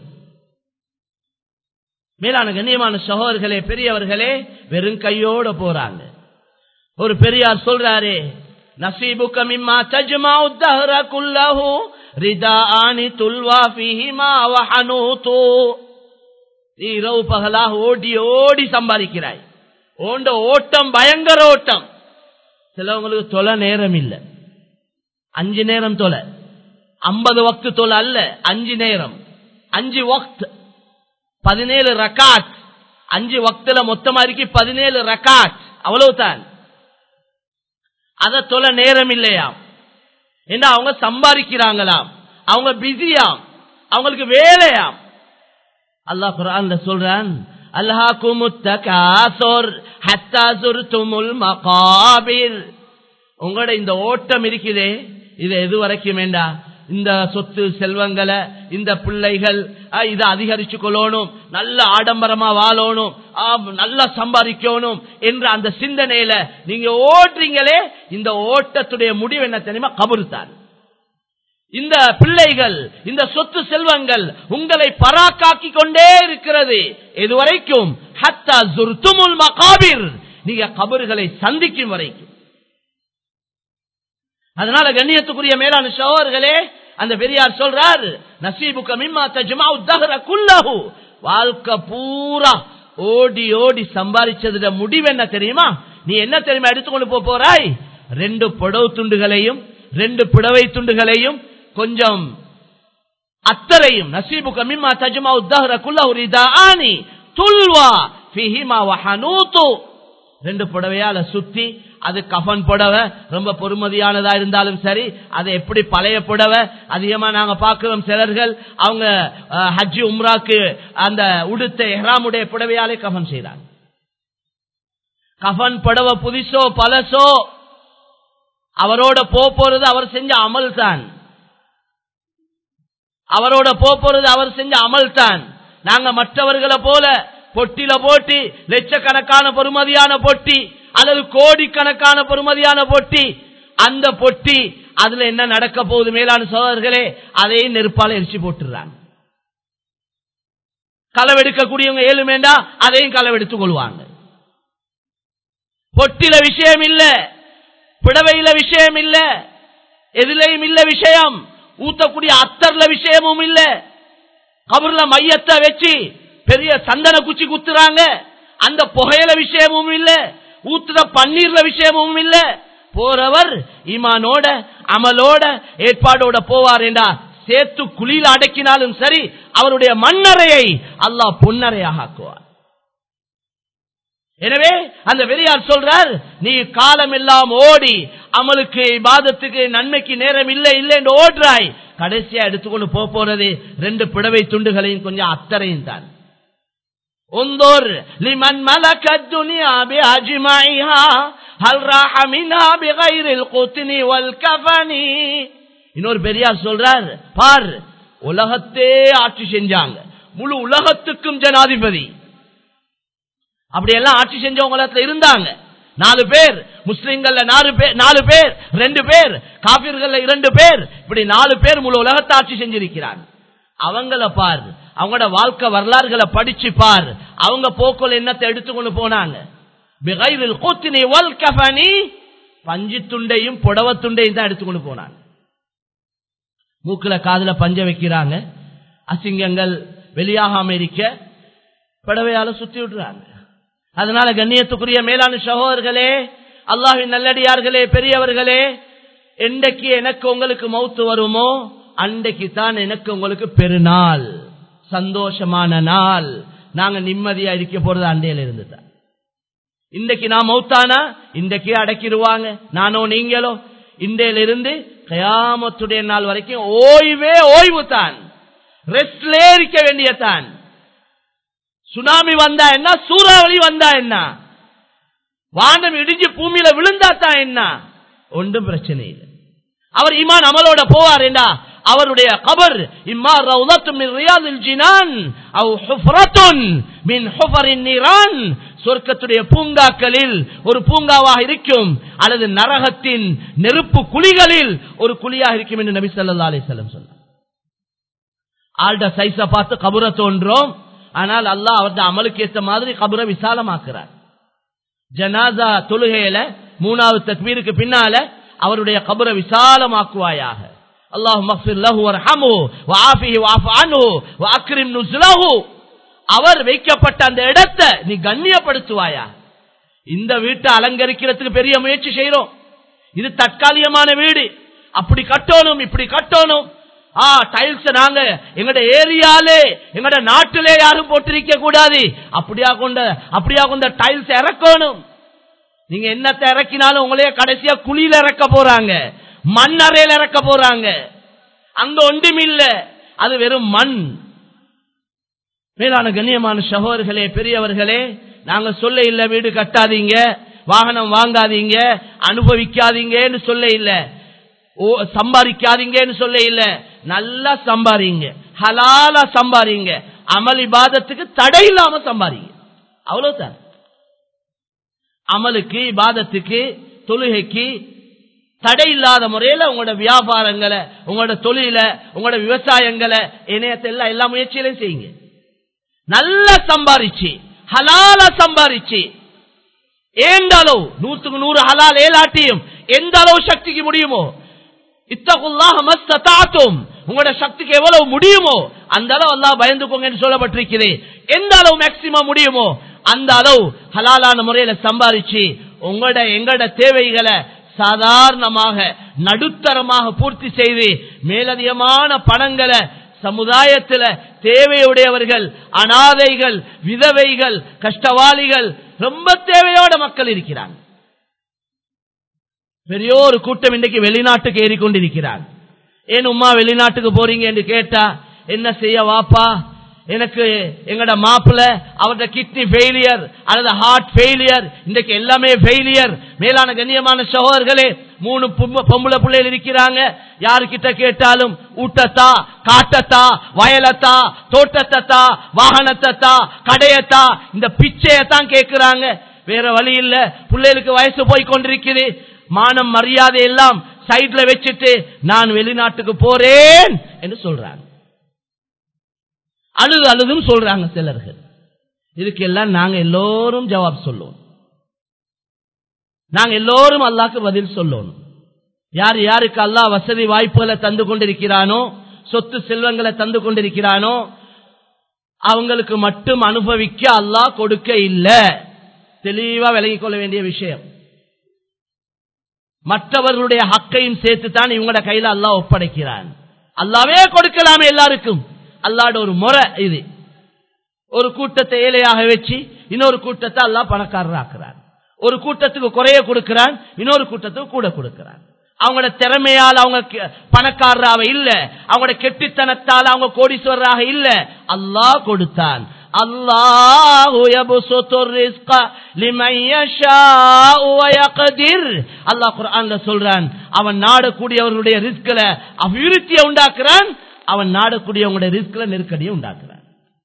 மேலான கண்ணியமான சகோதரர்களே, பெரியவர்களே, வெறும் கையோட போறாங்க. ஒரு பெரியார் சொல்றாரே, நசீபுக மிம்மா தஜ்மஉ தஹர குல்லஹு ரிதாஅனி துல்வா ஃபீஹிமா வஹனூது. இரவு பகலாக ஓடி ஓடி சம்பாதிக்கிறாய், ஓண்ட ஓட்டம் பயங்கர ஓட்டம். சிலவங்களுக்கு தொலை நேரம் இல்ல, அஞ்சு நேரம் தொலை, ஐம்பது வக்து தொலை அல்ல, அஞ்சு நேரம், அஞ்சு வக்த், பதினேழு ரகாத், அஞ்சு வக்துல மொத்தமா இருக்கு பதினேழு ரகாத், அவ்வளவுதான். அத தொலை நேரம் இல்லையாம். ஏன்னா அவங்க சம்பாதிக்கிறாங்களாம், அவங்க பிஸியாம், அவங்களுக்கு வேலையாம். அல்லாஹ் குர்ஆன்ல சொல்றான், அல்ஹாகுமுத் தகாசுர் ஹத்தா ஸுர்துமுல் மகாபிர். உங்களோட இந்த ஓட்டம் இருக்குதே, இது எது வரைக்கும் வேண்டா? இந்த சொத்து செல்வங்களை, இந்த பிள்ளைகள் இதை அதிகரிச்சு கொள்ளணும், நல்ல ஆடம்பரமா வாழணும், நல்லா சம்பாதிக்கணும் என்ற அந்த சிந்தனையில நீங்க ஓடுறீங்களே, இந்த ஓட்டத்துடைய முடிவு என்ன தெரியுமா? கபர் தான். இந்த பிள்ளைகள், இந்த சொத்து செல்வங்கள் உங்களை பராக்காக்கி கொண்டே இருக்கிறது. எதுவரைக்கும்? ஹத்தா ஸுர்துமுல் மகாபிர், நீங்க கபர்களை சந்திக்கும் வரைக்கும். அதனால கண்ணியத்துக்குரிய மேலான சகோதரர்களே, அந்த பெரியார் சொல்றார், நசீபுக மிம்மா தஜ்மஉ தஹர குல்லஹு, வாழ்க்கை பூரா ஓடி ஓடி சம்பாதிச்சதுட முடிவு என்ன தெரியுமா? நீ என்ன தெரியுமா எடுத்துக்கொண்டு போறாய்? ரெண்டு புடவை துண்டுகளையும் ரெண்டு புடவை துண்டுகளையும் கொஞ்சம் அத்தரையும். நசீபுக மிம்மா தஜ்மஉ தஹர குல்லஹு ரிதாஆனி துல்வா ஃபீஹிமா வஹனூது. ரெண்டு புடவையால சுத்தி, அது கஃன் புடவை, ரொம்ப பொறுமதியானதா இருந்தாலும் சரி, அது எப்படி பழைய புடவை அதிகமா நாங்க பார்க்கிறோம். சிலர்கள் அவங்க ஹஜ் உம்ராக்கு அந்த உடுத்த இஹ்ராமுடைய புடவையாலே கஃன் செய்றாங்க. கஃன் புடவை புதுசோ பழசோ, அவரோட போறது அவர் செஞ்ச அமல் தான், அவரோட போறது அவர் செஞ்ச அமல் தான். நாங்க மற்றவர்களை போல பொட்டில போட்டி லட்சக்கணக்கான பெறுமதியான பொட்டி அல்லது கோடிக்கணக்கான பெறுமதியான பொட்டி, அந்த பொட்டி அதுல என்ன நடக்க போகுது மேலான சகோதரர்களே? அதையும் நெருப்பால எரிச்சு போட்டுறாங்க. களவெடுக்கக்கூடியவங்க ஏழுமேண்டா அதையும் களவெடுத்துக் கொள்வாங்க. பொட்டில விஷயம் இல்ல, புடவையில விஷயம் இல்ல, எதிலையும் இல்ல விஷயம், ஊத்தக்கூடிய அத்தர்ல விஷயமும் இல்ல. கபர்ல மையத்தை வச்சு பெரிய சந்தன குச்சி குத்துறாங்க, அந்த புகையில விஷயமும் இல்ல, ஊத்துற பன்னீர்ல விஷயமும் இல்ல. போறவர் ஈமானோட அமலோட ஏற்பாடோட போவார் என்றா சேர்த்து குளியில் அடக்கினாலும் சரி, அவருடைய மண்ணறையை அல்லாஹ் பொன்னறையாக ஆக்குவார். எனவே அந்த பெரியார் சொல்றார், நீ காலம் எல்லாம் ஓடி அமலுக்கு இபாதத்துக்கு நன்மைக்கு நேரம் இல்லை இல்லை என்று ஓடுறாய், கடைசியா எடுத்துக்கொண்டு போறது ரெண்டு புடவை துண்டுகளையும் கொஞ்சம் அத்தரையும் தான். انظر لمن ملك الدنيا باجمعها هل راح منها بغير القطن والكفن. இன்னொரு பெரியார் சொல்றார், பார், உலகத்தே ஆட்சி செஞ்சாங்க, முழு உலகத்துக்கும் ஜனாதிபதி, அப்படியெல்லாம் ஆட்சி செஞ்சவங்கள இருந்தாங்க. நாலு பேர் முஸ்லிம்கள், நாலு பேர் நாலு பேர் ரெண்டு பேர் காபிர்கள் இரண்டு பேர், இப்படி நாலு பேர் முழு உலகத்தை ஆட்சி செஞ்சிருக்கிறாங்க. அவங்கள பார், அவங்களோட வாழ்க்கை வரலாறுகளை படிச்சு பார், அவங்க போக்கோல் என்னத்தை எடுத்துக்கொண்டு போனாங்க? பிகைரில் குத்னி வல் கஃபனி, பஞ்சு துண்டையும் புடவை துண்டையும் தான் எடுத்துக்கொண்டு போனாங்க. மூக்குல காதுல பஞ்ச வைக்கிறாங்க, அசிங்கங்கள் வெளியாகாம இருக்க புடவையால சுத்தி விடுறாங்க. அதனால கண்ணியத்துக்குரிய மேலான சகோதரர்களே, அல்லாஹ்வின் நல்லடியார்களே, பெரியவர்களே, என்றைக்கு எனக்கு உங்களுக்கு மௌத்து வருமோ அன்றைக்கு தான் எனக்கு உங்களுக்கு பெருநாள், சந்தோஷமான நாள். நாங்க நிம்மதியா இருக்க போறது அண்டையில இருந்துதான். இன்றைக்கு நான் மௌத்தானா இன்றைக்கே அடக்கிடுவாங்க, நானோ நீங்களோ. இன்றையில இருந்து கியாமத்துடைய நாள் வரைக்கும் ஓய்வே ஓய்வு தான், ரெஸ்ட்லே இருக்க வேண்டியதான். சுனாமி வந்தா என்ன, சூறாவளி வந்தா என்ன, வானம் இடிஞ்சு பூமியில விழுந்தா தான் என்ன, ஒன்றும் பிரச்சனை இல்லை. அவர் ஈமான் அமலோட போவார் என்றா அவருடைய கபர் இம்மா ரௌலத்தும் மின் ரியாதில் ஜினான் அவ் ஹுஃப்ரத்துன் மின் ஹுஃபரின் நீரான், சொர்க்கத்துடைய பூங்காக்களில் ஒரு பூங்காவாக இருக்கும், அல்லது நரகத்தின் நெருப்பு குழிகளில் ஒரு குழியாக இருக்கும் என்று நபி ஸல்லல்லாஹு அலைஹி வஸல்லம் சொன்னார். ஆல்ட சைஸ பார்த்து கபரை தோன்றோம், ஆனால் அல்லாஹ் அவருடைய அமலுக்கு ஏற்ற மாதிரி கபரை விசாலமாக்குறார். ஜனாசா தொழுகையில மூணாவது தக்பீருக்கு பின்னால அவருடைய கபரை விசாலமாக்குவாயாக. அல்லாஹும்ம ஃபிர் லஹு வர்ஹம்ஹு வஆஃபிஹி வஅஃபு அன்ஹு வஅக்ரிம் நுஸுலஹு, அவர் வைக்கப்பட்ட அந்த இடத்தை நீ கண்ணியப்படுத்துவாயா. இந்த வீட்டை அலங்கரிக்கிறதுக்கு பெரிய முயற்சி செய்யறோம். இது தற்காலிகமான வீடு, அப்படி கட்டணும் இப்படி கட்டணும். ஆ டைல்ஸ் நாங்க எங்கட ஏரியாலே எங்கட நாட்டிலே யாரும் போட்டிருக்க கூடாது, அப்படியா கொண்ட அப்படியா கொண்ட டைல்ஸ் இறக்கணும். நீங்க என்னத்தை இறக்கினாலும் உங்களைய கடைசியா குழியில இறக்க போறாங்க, மண் அறையில இறக்க போறாங்க. அங்க ஒன்றும் இல்ல, அது வெறும் மண். மேலான கண்ணியமான சகோதரர்களே, பெரியவர்களே, நாங்க சொல்ல இல்ல வீடு கட்டாதீங்க, வாகனம் வாங்காதீங்க, அனுபவிக்காதீங்கன்னு சொல்ல இல்ல, சம்பாதிக்காதீங்கன்னு சொல்ல இல்ல. நல்லா சம்பாதிங்க, ஹலாலா சம்பாதிங்க, அமல் இபாதத்துக்கு தடை இல்லாம சம்பாதிங்க, அவ்வளவுதான். அமலுக்கு இபாதத்துக்கு தொழுகைக்கு தடை இல்லாத முறையில உங்களோட வியாபாரங்களை உங்களோட தொழில உங்களோட விவசாயங்களை இணையத்தை எல்லாம் எல்லா முயற்சியிலையும் செய்யுங்க. நல்லா சம்பாதிச்சு ஹலாலா சம்பாதிச்சு எந்த அளவு நூற்றுக்கு நூறு ஹலால் ஏலாட்டியும் எந்த அளவு சக்திக்கு முடியுமோ, இத்தகுல்லாஹ மஸ்ததாத்தும், உங்களோட சக்திக்கு எவ்வளவு முடியுமோ அந்த அளவு அல்லாஹ் பயந்துக்கோங்க சொல்லப்பட்டிருக்கிறது. எந்த அளவு மேக்சிமம் முடியுமோ அந்த அளவு ஹலாலான முறையில சம்பாதிச்சு உங்களோட எங்களோட தேவைகளை சாதாரணமாக நடுத்தரமாக பூர்த்தி செய்து மேலதிகமான பணங்களை சமுதாயத்தில் தேவையுடையவர்கள், அனாதைகள், விதவைகள், கஷ்டவாளிகள், ரொம்ப தேவையோட மக்கள் இருக்கிறாங்க. பெரிய ஒரு கூட்டம் இன்றைக்கு வெளிநாட்டுக்கு ஏறிக்கொண்டிருக்கிறார். ஏன் உம்மா வெளிநாட்டுக்கு போறீங்க என்று கேட்டா, என்ன செய்ய வாப்பா, எனக்கு எங்கட மாப்பிள்ள அவருடைய கிட்னி ஃபெயிலியர் அல்லது ஹார்ட் ஃபெயிலியர், இன்றைக்கு எல்லாமே ஃபெயிலியர். மேலான கண்ணியமான சகோதரர்களே, மூணு பொம்பளை பிள்ளைகள் இருக்கிறாங்க. யாருக்கிட்ட கேட்டாலும் ஊட்டத்தா, காட்டத்தா, வயலத்தா, தோட்டத்தா, வாகனத்தா, கடையத்தா, இந்த பிச்சையத்தான் கேட்கிறாங்க. வேற வழி இல்ல. பிள்ளைகளுக்கு வயசு போய் கொண்டிருக்குது, மானம் மரியாதை எல்லாம் சைட்ல வச்சுட்டு நான் வெளிநாட்டுக்கு போறேன் என்று சொல்றாங்க. அழுது அழுதும் சொல்றாங்க சிலர்கள். இதுக்கெல்லாம் நாங்க எல்லோரும் ஜவாப் சொல்லுவோம். நாங்க எல்லோரும் அல்லாஹ்க்கு பதில் சொல்லணும். யார் யாருக்கு அல்லாஹ் வசதி வாய்ப்புகளை தந்து கொண்டிருக்கிறானோ, சொத்து செல்வங்களை தந்து கொண்டிருக்கிறானோ, அவங்களுக்கு மட்டும் அனுபவிக்க அல்லாஹ் கொடுக்க இல்லை. தெளிவா விளங்கிக் கொள்ள வேண்டிய விஷயம். மற்றவர்களுடைய ஹக்கையும் சேர்த்து தான் இவங்களோட கையில அல்லாஹ் ஒப்படைக்கிறான். அல்லாவே கொடுக்கலாமே எல்லாருக்கும். அல்லாஹ்வோட ஒரு முறை இது. ஒரு கூட்டத்தை ஏழையாக வச்சு இன்னொரு கூட்டத்தை அல்லாஹ் பணக்காரராக்குறான். ஒரு கூட்டத்துக்கு குறைய கொடுக்கிறான், இன்னொரு கூட்டத்துக்கு கூட கொடுக்கிறான். அவங்களோட திறமையால் அவங்க பணக்காரராக இல்ல, அவங்களோட கெட்டித்தனத்தால் அவங்க கோடீஸ்வரராக இல்ல, அல்லாஹ் கொடுத்தான். அல்லாஹு யப்சுத்துர் ரிஸ்க லிமன் யஷாஉ வ யக்திர். அல்லாஹ் குர்ஆன்ல சொல்றான், அவன் நாடக்கூடியவர்களுடைய ரிஸ்க்ல அபிவிருத்தியை உண்டாக்குறான், அவன் நாடக்கூடியவங்களுடைய ரிஸ்க்ல நெருக்கடியை உண்டாக்குறான்.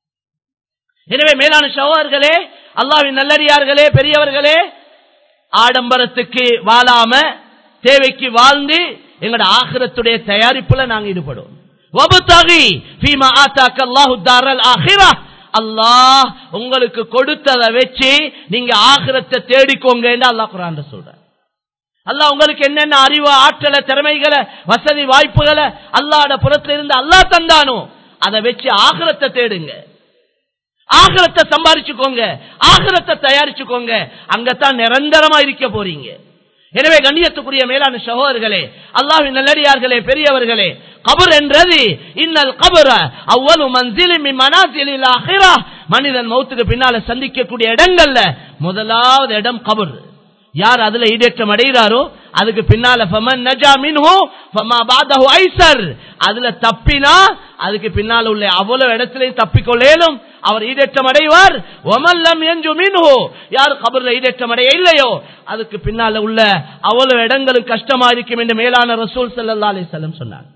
எனவே மேலான சகோதரர்களே, அல்லாஹ்வின் நல்லடியார்களே, பெரியவர்களே, ஆடம்பரத்துக்கு வாழாம தேவைக்கு வாழ்ந்து எங்களோட ஆகிரத்துடைய தயாரிப்புல நாங்க ஈடுபடுவோம். வபதகி ஃபீமா ஆதாக அல்லாஹு தாரல் ஆகிரா. அல்லாஹ் உங்களுக்கு கொடுத்ததை வச்சு நீங்க ஆகிரத்தை தேடிக்கோங்க என்று அல்லாஹ் குர்ஆன்ல சொல்றார். அல்லாஹ் உங்களுக்கு என்னென்ன அறிவு, ஆற்றலை, திறமைகளை, வசதி வாய்ப்புகளை அல்லாஹ்வோட புறத்துல இருந்து அல்லாஹ் தந்தானோ அதை வச்சு ஆகிரத்தை தேடுங்க, ஆகிரத்தை சம்பாதிச்சுக்கோங்க, ஆகிரத்தை தயாரிச்சுக்கோங்க. அங்கத்தான் நிரந்தரமா இருக்க போறீங்க. எனவே கண்ணியத்துக்குரிய மேலான சகோதரர்களே, அல்லாஹ்வின் நல்லடியார்களே, பெரியவர்களே, கபர் என்றது இன்னல் கபர அவ்வளவு மன்சிலி மின் மனாசிலில் ஆகிரா. மனிதன் மௌத்துக்கு பின்னால சந்திக்கக்கூடிய இடங்கள்ல முதலாவது இடம் கபர். யார் அதுல ஈடேற்றம் அடைகிறாரோ அதுக்கு பின்னால ஃபமன் நஜா மின்ஹு ஃபமா பாதஹு ஐஸர். அதுல தப்பினா அதுக்கு பின்னால உள்ள அவ்வளவு இடத்திலையும் தப்பிக்கொள்ளேலும் அவர் ஈடேற்றம் அடைவார். வமல்லம் யன்ஜு மின்ஹு, யார் கபர்ல ஈடேற்றம் அடைய இல்லையோ அதுக்கு பின்னால உள்ள அவ்வளவு இடங்களும் கஷ்டமா இருக்கும் என்று மேலான ரசூல் ஸல்லல்லாஹு அலைஹி வஸல்லம் சொன்னார்.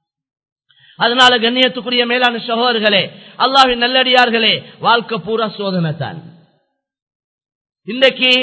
அதனால கண்ணியத்துக்குரிய மேலான சகோதரர்களே, அல்லாஹ்வின் நல்லடியார்களே, வாழ்க்கை பூரா சோதனை தான். இன்றைக்கு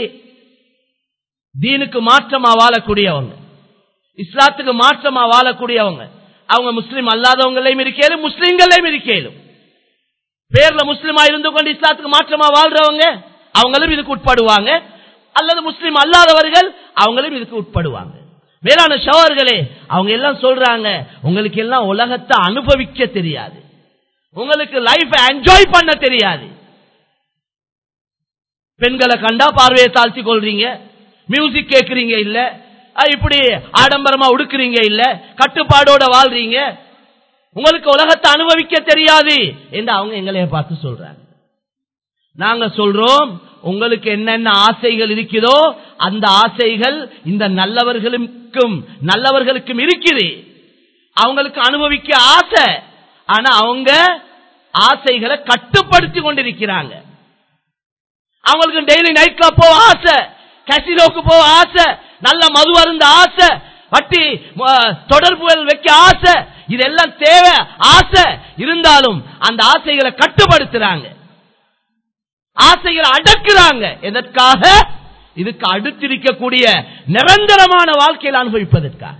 தீனுக்கு மாற்றமா வாழக்கூடியவங்க, இஸ்லாத்துக்கு மாற்றமா வாழக்கூடியவங்க, அவங்க முஸ்லிம் அல்லாதவங்களையும் இருக்கேலும் முஸ்லிம்களையும் இருக்கேலும். பேர்ல முஸ்லிமா இருந்து கொண்டு இஸ்லாத்துக்கு மாற்றமா வாழ்றவங்க அவங்களும் இதுக்கு உட்படுவாங்க, அல்லது முஸ்லிம் அல்லாதவர்கள் அவங்களும் இதுக்கு உட்படுவாங்க. வேளாண் சகோதரர்களே, அவங்க எல்லாம் சொல்றாங்க, உங்களுக்கு எல்லாம் உலகத்தை அனுபவிக்க தெரியாது, உங்களுக்கு லைஃப் என்ஜாய் பண்ண தெரியாது. பெண்களை கண்டா பார்வையை தாழ்த்தி கொள்றீங்க, மியூசிக் கேட்கறீங்க இல்ல, இப்படி ஆடம்பரமா உடுக்குறீங்க இல்ல, கட்டுப்பாடோட வாழ்றீங்க, உங்களுக்கு உலகத்தை அனுபவிக்க தெரியாது என்று அவங்க எங்களைய பார்த்து சொல்றாங்க. நாங்க சொல்றோம், உங்களுக்கு என்னென்ன ஆசைகள் இருக்குதோ அந்த ஆசைகள் இந்த நல்லவர்களுக்கும் நல்லவர்களுக்கும் இருக்குது. அவங்களுக்கு அனுபவிக்க ஆசை, ஆனா அவங்க ஆசைகளை கட்டுப்படுத்தி கொண்டிருக்கிறாங்க. அவங்களுக்கு டெய்லி நைட் கிளப் போக ஆசை, கசினோக்கு போக ஆசை, நல்ல மது அருந்த ஆசை, வட்டி தொடர்புகள் வைக்க ஆசை, இதெல்லாம் தேவை ஆசை. இருந்தாலும் அந்த ஆசைகளை கட்டுப்படுத்துறாங்க, ஆசைகளை அடக்குறாங்க. எதற்காக? இதுக்கு அடுத்திருக்கக்கூடிய நிரந்தரமான வாழ்க்கையில் அனுபவிப்பதற்காக.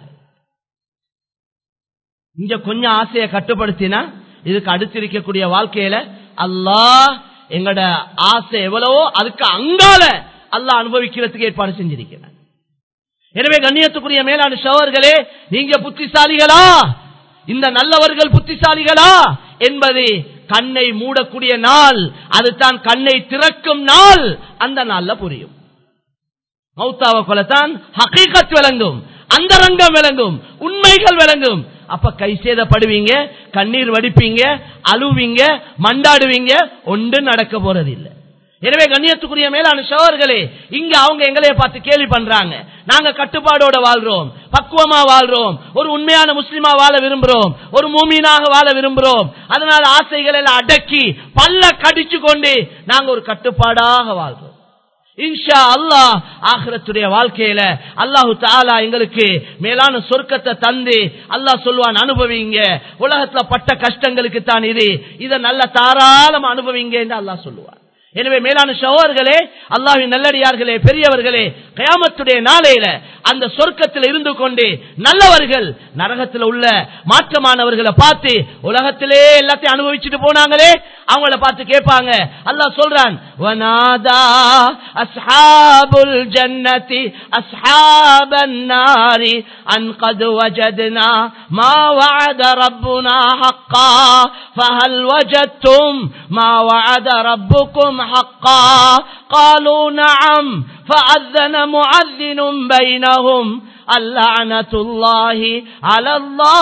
இங்க கொஞ்சம் ஆசையை கட்டுப்படுத்தினா இதுக்கு அடுத்திருக்கக்கூடிய வாழ்க்கையில அல்லாஹ் எங்கட ஆசை எவ்வளவோ அதுக்கு அங்கால அல்லாஹ் அனுபவிக்கிறதுக்கு ஏற்பாடு செஞ்சிருக்கிறார். எனவே கண்ணியத்துக்குரிய மேலான சகோதரர்களே, நீங்க புத்திசாலிகளா, இந்த நல்லவர்கள் புத்திசாலிகளா என்பது கண்ணை மூடக்கூடிய நாள், அதுதான் கண்ணை திறக்கும் நாள். அந்த நாள்ல புரியும். மௌத்தாவ கொலத்தான் ஹகீகத் விளங்கும், அந்தரங்கம் விளங்கும், உண்மைகள் விளங்கும். அப்ப கை சேதப்படுவீங்க, கண்ணீர் வடிப்பீங்க, அழுவீங்க, மண்டாடுவீங்க, ஒன்று நடக்க போறது இல்லை. எனவே கண்ணியத்துக்குரிய மேலான சகோதரர்களே, இங்க அவங்க எங்களைய பார்த்து கேள்வி பண்றாங்க. நாங்க கட்டுப்பாடோட வாழ்றோம், பக்குவமா வாழ்றோம், ஒரு உண்மையான முஸ்லிமா வாழ விரும்புறோம், ஒரு மூமீனாக வாழ விரும்புறோம். அதனால ஆசைகளை எல்லாம் அடக்கி பல்ல கடிச்சு கொண்டு நாங்க ஒரு கட்டுப்பாடாக வாழ்றோம். இன்ஷா அல்லாஹ் ஆகிரத்துடைய வாழ்க்கையில அல்லாஹு தஆலா எங்களுக்கு மேலான சொர்க்கத்தை தந்து அல்லாஹ் சொல்வான், அனுபவிங்க, உலகத்துல பட்ட கஷ்டங்களுக்கு தான் இது, இதை நல்ல தாராளமா அனுபவிங்க என்று அல்லாஹ் சொல்லுவார். எனவே மேலான சகோதரர்களே, அல்லாஹ்வின் நல்லடியார்களே, பெரியவர்களே, கியாமத்துடைய நாளையில அந்த சொர்க்கத்தில் இருந்து கொண்டு நல்லவர்கள் நரகத்தில் உள்ள மாற்றமானவர்களை பார்த்து உலகத்திலே எல்லாத்தையும் அனுபவிச்சுட்டு போனாங்களே அவங்கள பார்த்து கேட்பாங்க. அல்லாஹ் சொல்றான், வனாதா அஸ்ஹாபுல் ஜன்னதி அஸ்ஹாபன் நாரி அன் கத் வஜத்னா மா வஅத ரப்புனா ஹக்கா ஃபஹல் வஜத்தும் மா வஅத ரப்புக்கும் حقا قالوا نعم فأذن مؤذن بينهم اللعنة الله على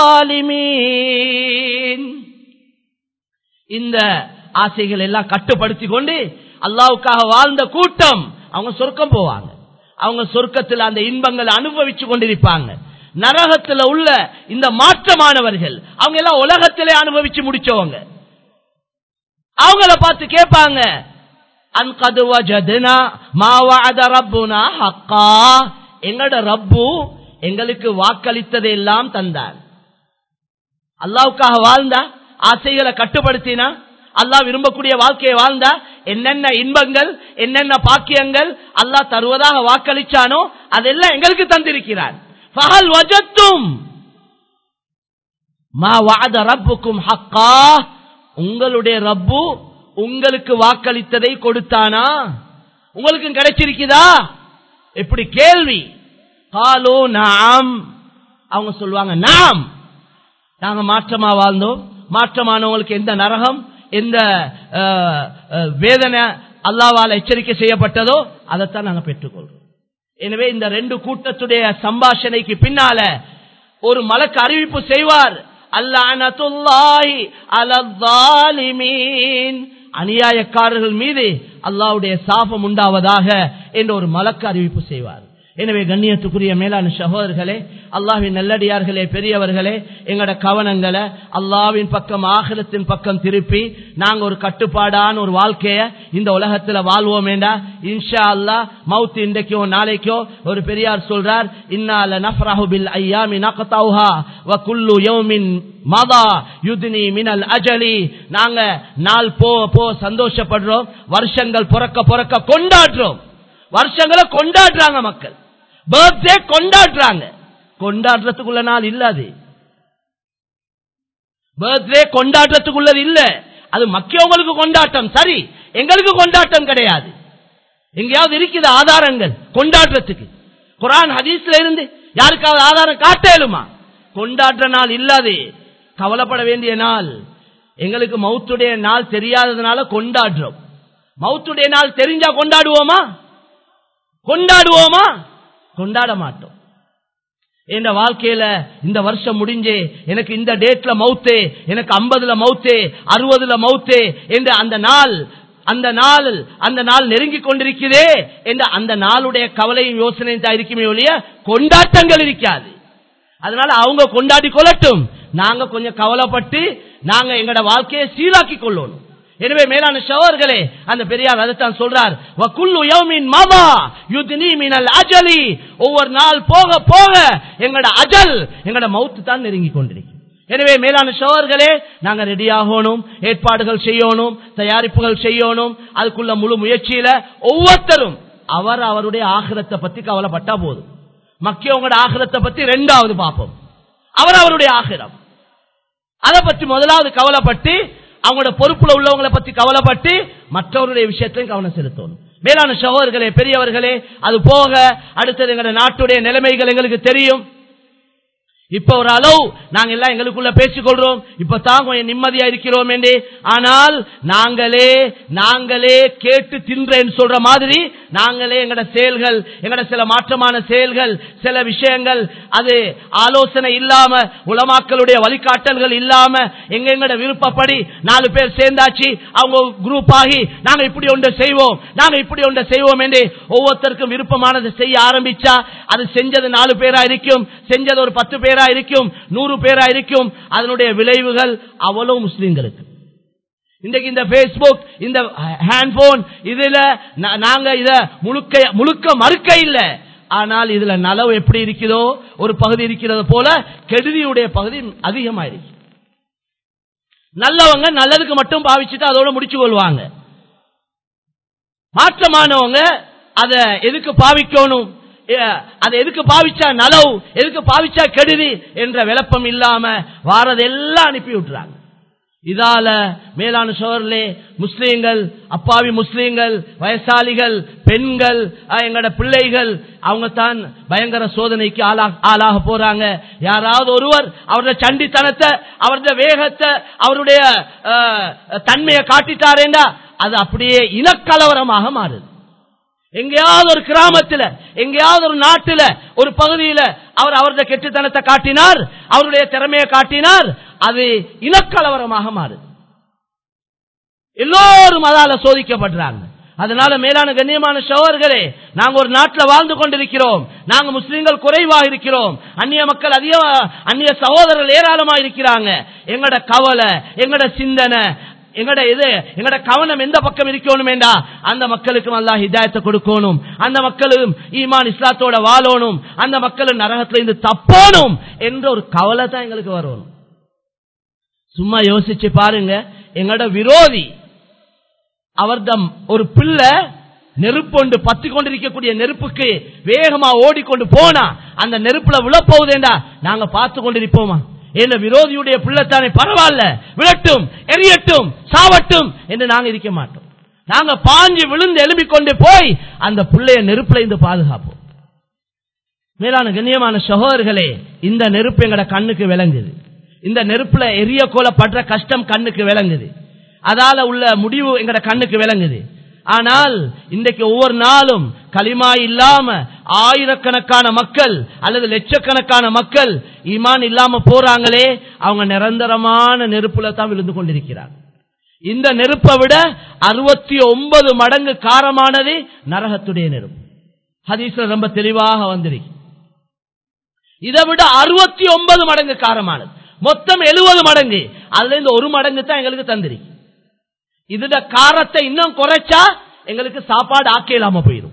الظالمين. இந்த ஆசைகள் எல்லாம் கட்டுப்படுத்தி கொண்டு அல்லாஹ்வுக்காக வாழ்ந்த கூட்டம் அவங்க சொர்க்கம் போவாங்க. அவங்க சொர்க்கத்தில் அந்த இன்பங்களை அனுபவிச்சு கொண்டிருப்பாங்க. நரகத்தில் உள்ள இந்த மாற்றமானவர்கள் அவங்க எல்லாம் உலகத்திலே அனுபவிச்சு முடிச்சவங்க. அவங்கள பார்த்து கேட்பாங்க, அன்கது வஜத்னா மா வஅத ரப்புனா ஹக்கா, எங்கட ரப்பு எங்களுக்கு வாக்களித்ததை எல்லாம் தந்தார். அல்லாஹ்வுக்காக வாழ்ந்தா, ஆசைகளை கட்டுப்படுத்தினா, அல்லாஹ் விரும்பக்கூடிய வாழ்க்கையை வாழ்ந்தா என்னென்ன இன்பங்கள் என்னென்ன பாக்கியங்கள் அல்லாஹ் தருவதாக வாக்களிச்சானோ அதெல்லாம் எங்களுக்கு தந்திருக்கிறார். ஃபஹல் வஜத்தும் மா வஅத ரப்புக்கும் ஹக்கா, உங்களுடைய ரப்பு உங்களுக்கு வாக்களித்ததை கொடுத்தானா, உங்களுக்கு கிடைச்சிருக்குதா? எப்படி கேள்வி. காலோ நாம், அவங்க சொல்லுவாங்க, நாம் நாங்க மாற்றமா வாழ்ந்தோம், மாற்றமானவங்களுக்கு எந்த நரகம் எந்த வேதனை அல்லாஹ்வால் எச்சரிக்கை செய்யப்பட்டதோ அதைத்தான் நாங்க பெற்றுக்கொள்றோம். எனவே இந்த ரெண்டு கூட்டத்துடைய சம்பாஷணைக்கு பின்னால ஒரு மலக்கு அறிவிப்பு செய்வார், அல்லாஹ்னத்துல்லாஹி அலல்-ஸாலிமீன், அநியாயக்காரர்கள் மீது அல்லாஹ்வுடைய சாபம் உண்டாவதாக என்ற ஒரு மலக்கு அறிவிப்பு செய்வார். எனவே கண்ணியத்துக்குரிய மேலான சகோதரர்களே, அல்லாஹ்வின் நல்லடியார்களே, பெரியவர்களே, எங்கட கவனங்களை அல்லாஹ்வின் பக்கம் ஆகிரத்தின் பக்கம் திருப்பி நாங்க ஒரு கட்டுப்பாடான ஒரு வாழ்க்கைய இந்த உலகத்துல வாழ்வோம் என்றா இன்ஷா அல்லாஹ் மவுத் இன்றைக்கோ நாளைக்கோ. ஒரு பெரியார் சொல்றார், இன்னால நஃப்ரஹு பில் ஐயாமி நக்தௌஹா வ குல்லு யௌமின் மதா யுத்னி மினல் அஜலி, நாங்க நாள் போ போ சந்தோஷப்படுறோம், வருஷங்கள் பிறக்க பிறக்க கொண்டாடுறோம். வருஷங்களை கொண்டாடுறாங்க மக்கள், பர்த்டே கொண்டாடுறாங்க. கொண்டாடுறதுக்குள்ள நாள் இல்லாது, பர்த்டே கொண்டாடுறதுக்குள்ளது இல்ல. அது மக்கியவங்களுக்கு கொண்டாட்டம் சரி, எங்களுக்கு கொண்டாட்டம் கிடையாது. எங்கேயாவது இருக்குது ஆதாரங்கள் கொண்டாடுறதுக்கு? குர்ஆன் ஹதீஸ்ல இருந்து யாருக்காவது ஆதாரம் காட்டலுமா? கொண்டாடுற நாள் இல்லாது, கவலைப்பட வேண்டிய நாள். எங்களுக்கு மௌத்துடைய நாள் தெரியாததுனால கொண்டாடுறோம். மௌத்துடைய நாள் தெரிஞ்சா கொண்டாடுவோமா? கொண்டாடுவோமா? கொண்டாட மாட்டோம். என் வாழ்க்கையில இந்த வருஷம் முடிஞ்சே எனக்கு இந்த டேட்ல மௌத்தே, எனக்கு ஐம்பதுல மௌத்தே, அறுபதுல மௌத்தே என்று அந்த நாள் அந்த நாள் அந்த நாள் நெருங்கி கொண்டிருக்கிறதே என்ற அந்த நாளுடைய கவலையும் யோசனையும் தான் இருக்குமே ஒழிய கொண்டாட்டங்கள் இருக்காது. அதனால அவங்க கொண்டாடி கொள்ளட்டும், நாங்க கொஞ்சம் கவலைப்பட்டு நாங்க எங்களோட வாழ்க்கையை சீராக்கி கொள்ளணும். எனவே மேலான சகோதரர்களே, அந்த பெரியார் அதைத்தான் சொல்றார், வகுல்லு யௌமின் மதா யுத்னி மினல் அஜலி. ஒவ்வொரு நாள் போக போக எங்களோட அஜல், எங்களோட மௌத் தான் நெருங்கி கொண்டிருக்கு. எனவே மேலான சகோதரர்களே, நாங்க ரெடி ஆகணும், ஏற்பாடுகள் செய்யணும், தயாரிப்புகள் செய்யணும். அதுக்குள்ள முழு முயற்சியில ஒவ்வொருத்தரும் அவர் அவருடைய ஆகிரத்தை பத்தி கவலைப்பட்டா போதும். மக்கள் உங்களோட ஆகிரத்தை பத்தி ரெண்டாவது பார்ப்போம். அவர் அவருடைய ஆகிரம், அதை பற்றி முதலாவது கவலைப்பட்டு அவங்களோட பொறுப்புல உள்ளவங்களை பத்தி கவலைப்பட்டு மற்றவருடைய விஷயத்திலும் கவனம் செலுத்தணும். மேலான சகோதரர்களே, பெரியவர்களே, அது போக அடுத்தது எங்களுடைய நாட்டுடைய நிலைமைகள் எங்களுக்கு தெரியும். இப்ப ஒரு அளவு நாங்க எல்லாம் எங்களுக்குள்ள பேசிக்கொள்றோம், இப்ப தான் கொஞ்சம் நிம்மதியா இருக்கிறோம் என்று. ஆனால் நாங்களே நாங்களே கேட்டு தின்றேன்னு சொல்ற மாதிரி நாங்களே எங்கட செயல்கள், எங்கட சில மாற்றமான செயல்கள், சில விஷயங்கள் அது ஆலோசனை இல்லாம, உலமாக்களுடைய வழிகாட்டல்கள் இல்லாம, எங்க எங்கட விருப்பப்படி நாலு பேர் சேர்ந்தாச்சு, அவங்க குரூப் ஆகி நாங்க இப்படி ஒன்றை செய்வோம், நாங்க இப்படி ஒன்றை செய்வோம் என்று ஒவ்வொருத்தருக்கும் விருப்பமானதை செய்ய ஆரம்பிச்சா அது செஞ்சது நாலு பேரா இருக்கும், செஞ்சது ஒரு பத்து பேரா இருக்கும், நூறு பேரா இருக்கும். அதனுடைய விளைவுகள் அவ்வளவு முஸ்லிம்களுக்கு. இன்றைக்கு இந்த பேஸ்புக், இந்த ஹேண்ட்போன், இதுல நாங்க இத முழுக்க முழுக்க மறுக்க இல்லை. ஆனால் இதுல நலவு எப்படி இருக்கிறதோ ஒரு பகுதி இருக்கிறது போல கெடுதியுடைய பகுதி அதிகமாயிருக்கு. நல்லவங்க நல்லதுக்கு மட்டும் பாவிச்சுட்டு அதோட முடிச்சு கொள்வாங்க. மாற்றமானவங்க அத எதுக்கு பாவிக்கணும், அதை எதுக்கு பாவிச்சா நலவு, எதுக்கு பாவிச்சா கெடுதி என்ற விளப்பம் இல்லாம வாரதெல்லாம் அனுப்பி விட்டுறாங்க. இதால மேலான சோழர்களே, முஸ்லீம்கள், அப்பாவி முஸ்லீம்கள், வயசாளிகள், பெண்கள், எங்களோட பிள்ளைகள், அவங்க தான் பயங்கர சோதனைக்கு ஆளாக போறாங்க. யாராவது ஒருவர் அவருடைய சண்டித்தனத்தை, அவருடைய வேகத்தை, அவருடைய தன்மையை காட்டிட்டாரேண்டா அது அப்படியே இனக்கலவரமாக மாறுது. எங்கேயாவது ஒரு கிராமத்தில், எங்கேயாவது ஒரு நாட்டில், ஒரு பகுதியில் அவர் அவருடைய கெட்டுத்தனத்தை காட்டினார், அவருடைய திறமையை காட்டினார், அது இனக்கலவரமாக மாறுது. எல்லோரும் அதால சோதிக்கப்படுறாங்க. அதனால மேலான கண்ணியமான சகோதரர்களே, நாங்க ஒரு நாட்டில் வாழ்ந்து கொண்டிருக்கிறோம், நாங்க முஸ்லிம்கள் குறைவாக இருக்கிறோம், அந்நிய மக்கள் அதிக, அந்நிய சகோதரர்கள் ஏராளமாக இருக்கிறாங்க. எங்கட கவலை, எங்கட சிந்தனை, எங்கட இது, எங்கட கவனம் எந்த பக்கம் இருக்கணும் என்றா அந்த மக்களுக்கும் அல்லாஹ் ஹிதாயத்தை கொடுக்கணும், அந்த மக்களும் ஈமான் இஸ்லாத்தோட வாழணும், அந்த மக்களும் நரகத்துல இருந்து தப்போணும் என்ற ஒரு கவலை தான் எங்களுக்கு வரணும். சும்மா யோசிச்சு பாருங்க, எங்கட விரோதி அவர்தம் ஒரு பிள்ளை நெருப்பொண்டு பத்தி கொண்டிருக்கக்கூடிய நெருப்புக்கு வேகமா ஓடிக்கொண்டு போனா அந்த நெருப்புல விழப்போகுதேண்டா நாங்க பார்த்து கொண்டிருப்போமா? என்ன விரோதியுடைய பிள்ளைத்தானே, பரவாயில்ல, விழட்டும், எரியட்டும், சாவட்டும் என்று நாங்க இருக்க மாட்டோம். நாங்க பாஞ்சு விழுந்து எழும்பிக் கொண்டு போய் அந்த பிள்ளைய நெருப்புல இருந்து பாதுகாப்போம். மேலான கண்ணியமான சகோதரர்களே, இந்த நெருப்பு எங்கட கண்ணுக்கு விளங்குது, இந்த நெருப்புல எரிய கோலப்படுற கஷ்டம் கண்ணுக்கு விளங்குது, அதால உள்ள முடிவு எங்கட கண்ணுக்கு விளங்குது. ஆனால் இன்றைக்கு ஒவ்வொரு நாளும் களிமா இல்லாம ஆயிரக்கணக்கான மக்கள் அல்லது லட்சக்கணக்கான மக்கள் ஈமான் இல்லாம போறாங்களே, அவங்க நிரந்தரமான நெருப்புல தான் விழுந்து கொண்டிருக்கிறார். இந்த நெருப்பை விட அறுபத்தி ஒன்பது மடங்கு காரமானது நரகத்துடைய நெருப்பு. ஹதீஸ்ல ரொம்ப தெளிவாக வந்திருக்கு. இதை விட அறுபத்தி ஒன்பது மடங்கு காரமானது, மொத்தம் எழுபது மடங்கு, அதுல இருந்து ஒரு மடங்கு தான் எங்களுக்கு தந்திருக்கு. இதுட காரத்தை இன்னும் குறைச்சா எங்களுக்கு சாப்பாடு ஆக்க இல்லாம போயிடும்,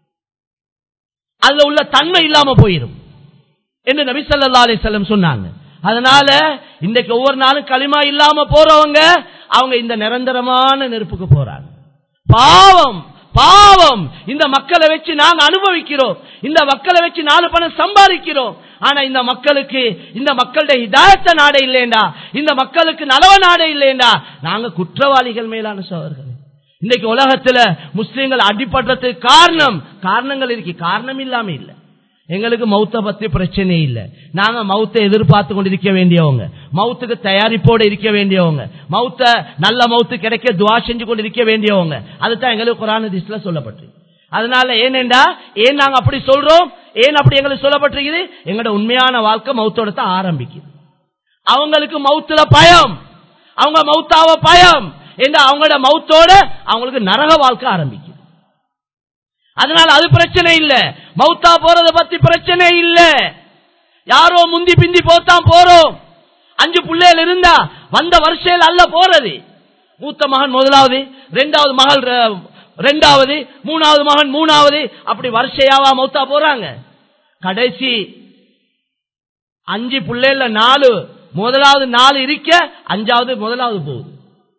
அதுல உள்ள தன்மை இல்லாம போயிடும் என்று நபி ஸல்லல்லாஹு அலைஹி வஸல்லம் சொன்னாங்க. அதனால இன்றைக்கு ஒவ்வொரு நாளும் களிமா இல்லாம போறவங்க அவங்க இந்த நிரந்தரமான நெருப்புக்கு போறாங்க. பாவம் பாவம், இந்த மக்களை வச்சு நாங்க அனுபவிக்கிறோம், இந்த மக்களை வச்சு நாலு பணம் சம்பாதிக்கிறோம். ஆனா இந்த மக்களுக்கு, இந்த மக்களுடைய ஹிதாயத்தை நாடே இல்லைண்டா, இந்த மக்களுக்கு நலவ நாடே இல்லைண்டா நாங்க குற்றவாளிகள். மேலான சகோதரர்களே, இன்னைக்கு உலகத்துல முஸ்லிம்கள் அடிபடுறதுக்கு காரணம், காரணங்கள் இருக்கு, காரணம் இல்லாம இல்ல. எங்களுக்கு மௌத்த பத்தி பிரச்சனை இல்லை. நாங்க மௌத்தை எதிர்பார்த்து கொண்டிருக்க வேண்டியவங்க, மௌத்துக்கு தயாரிப்போடு இருக்க வேண்டியவங்க, மௌத்த நல்ல மௌத்து கிடைக்க துவா செஞ்சு கொண்டு இருக்க வேண்டியவங்க. அதுதான் எங்களுக்கு குர்ஆன் ஹதீஸ்ல சொல்லப்பட்டு. அதனால ஏனென்றா ஏன் நாங்க அப்படி சொல்றோம், ஏன் அப்படி எங்களுக்கு சொல்லப்பட்டிருக்குது, எங்களோட உண்மையான வாழ்க்கை மௌத்தோட தான் ஆரம்பிக்குது. அவங்களுக்கு மௌத்துல பயம், அவங்க மௌத்தாவ பயம் என்ற அவங்களோட மௌத்தோட அவங்களுக்கு நரக வாழ்க்கை ஆரம்பிக்குது. அதனால அது பிரச்சனை இல்ல, மௌத்தா போறத பத்தி பிரச்சனை இல்ல. யாரோ முந்தி பிந்தி போத்தான் போறோம். அஞ்சு பிள்ளைகள் இருந்தா வந்த வருஷம் அல்ல போறது. மூத்த மகன் முதலாவது, இரண்டாவது மகள் இரண்டாவது, மூணாவது மகன் மூணாவது, அப்படி வருஷையாவா மௌத்தா போறாங்க. கடைசி அஞ்சு பிள்ளைல நாலு முதலாவது நாலு இருக்க அஞ்சாவது முதலாவது போகுது.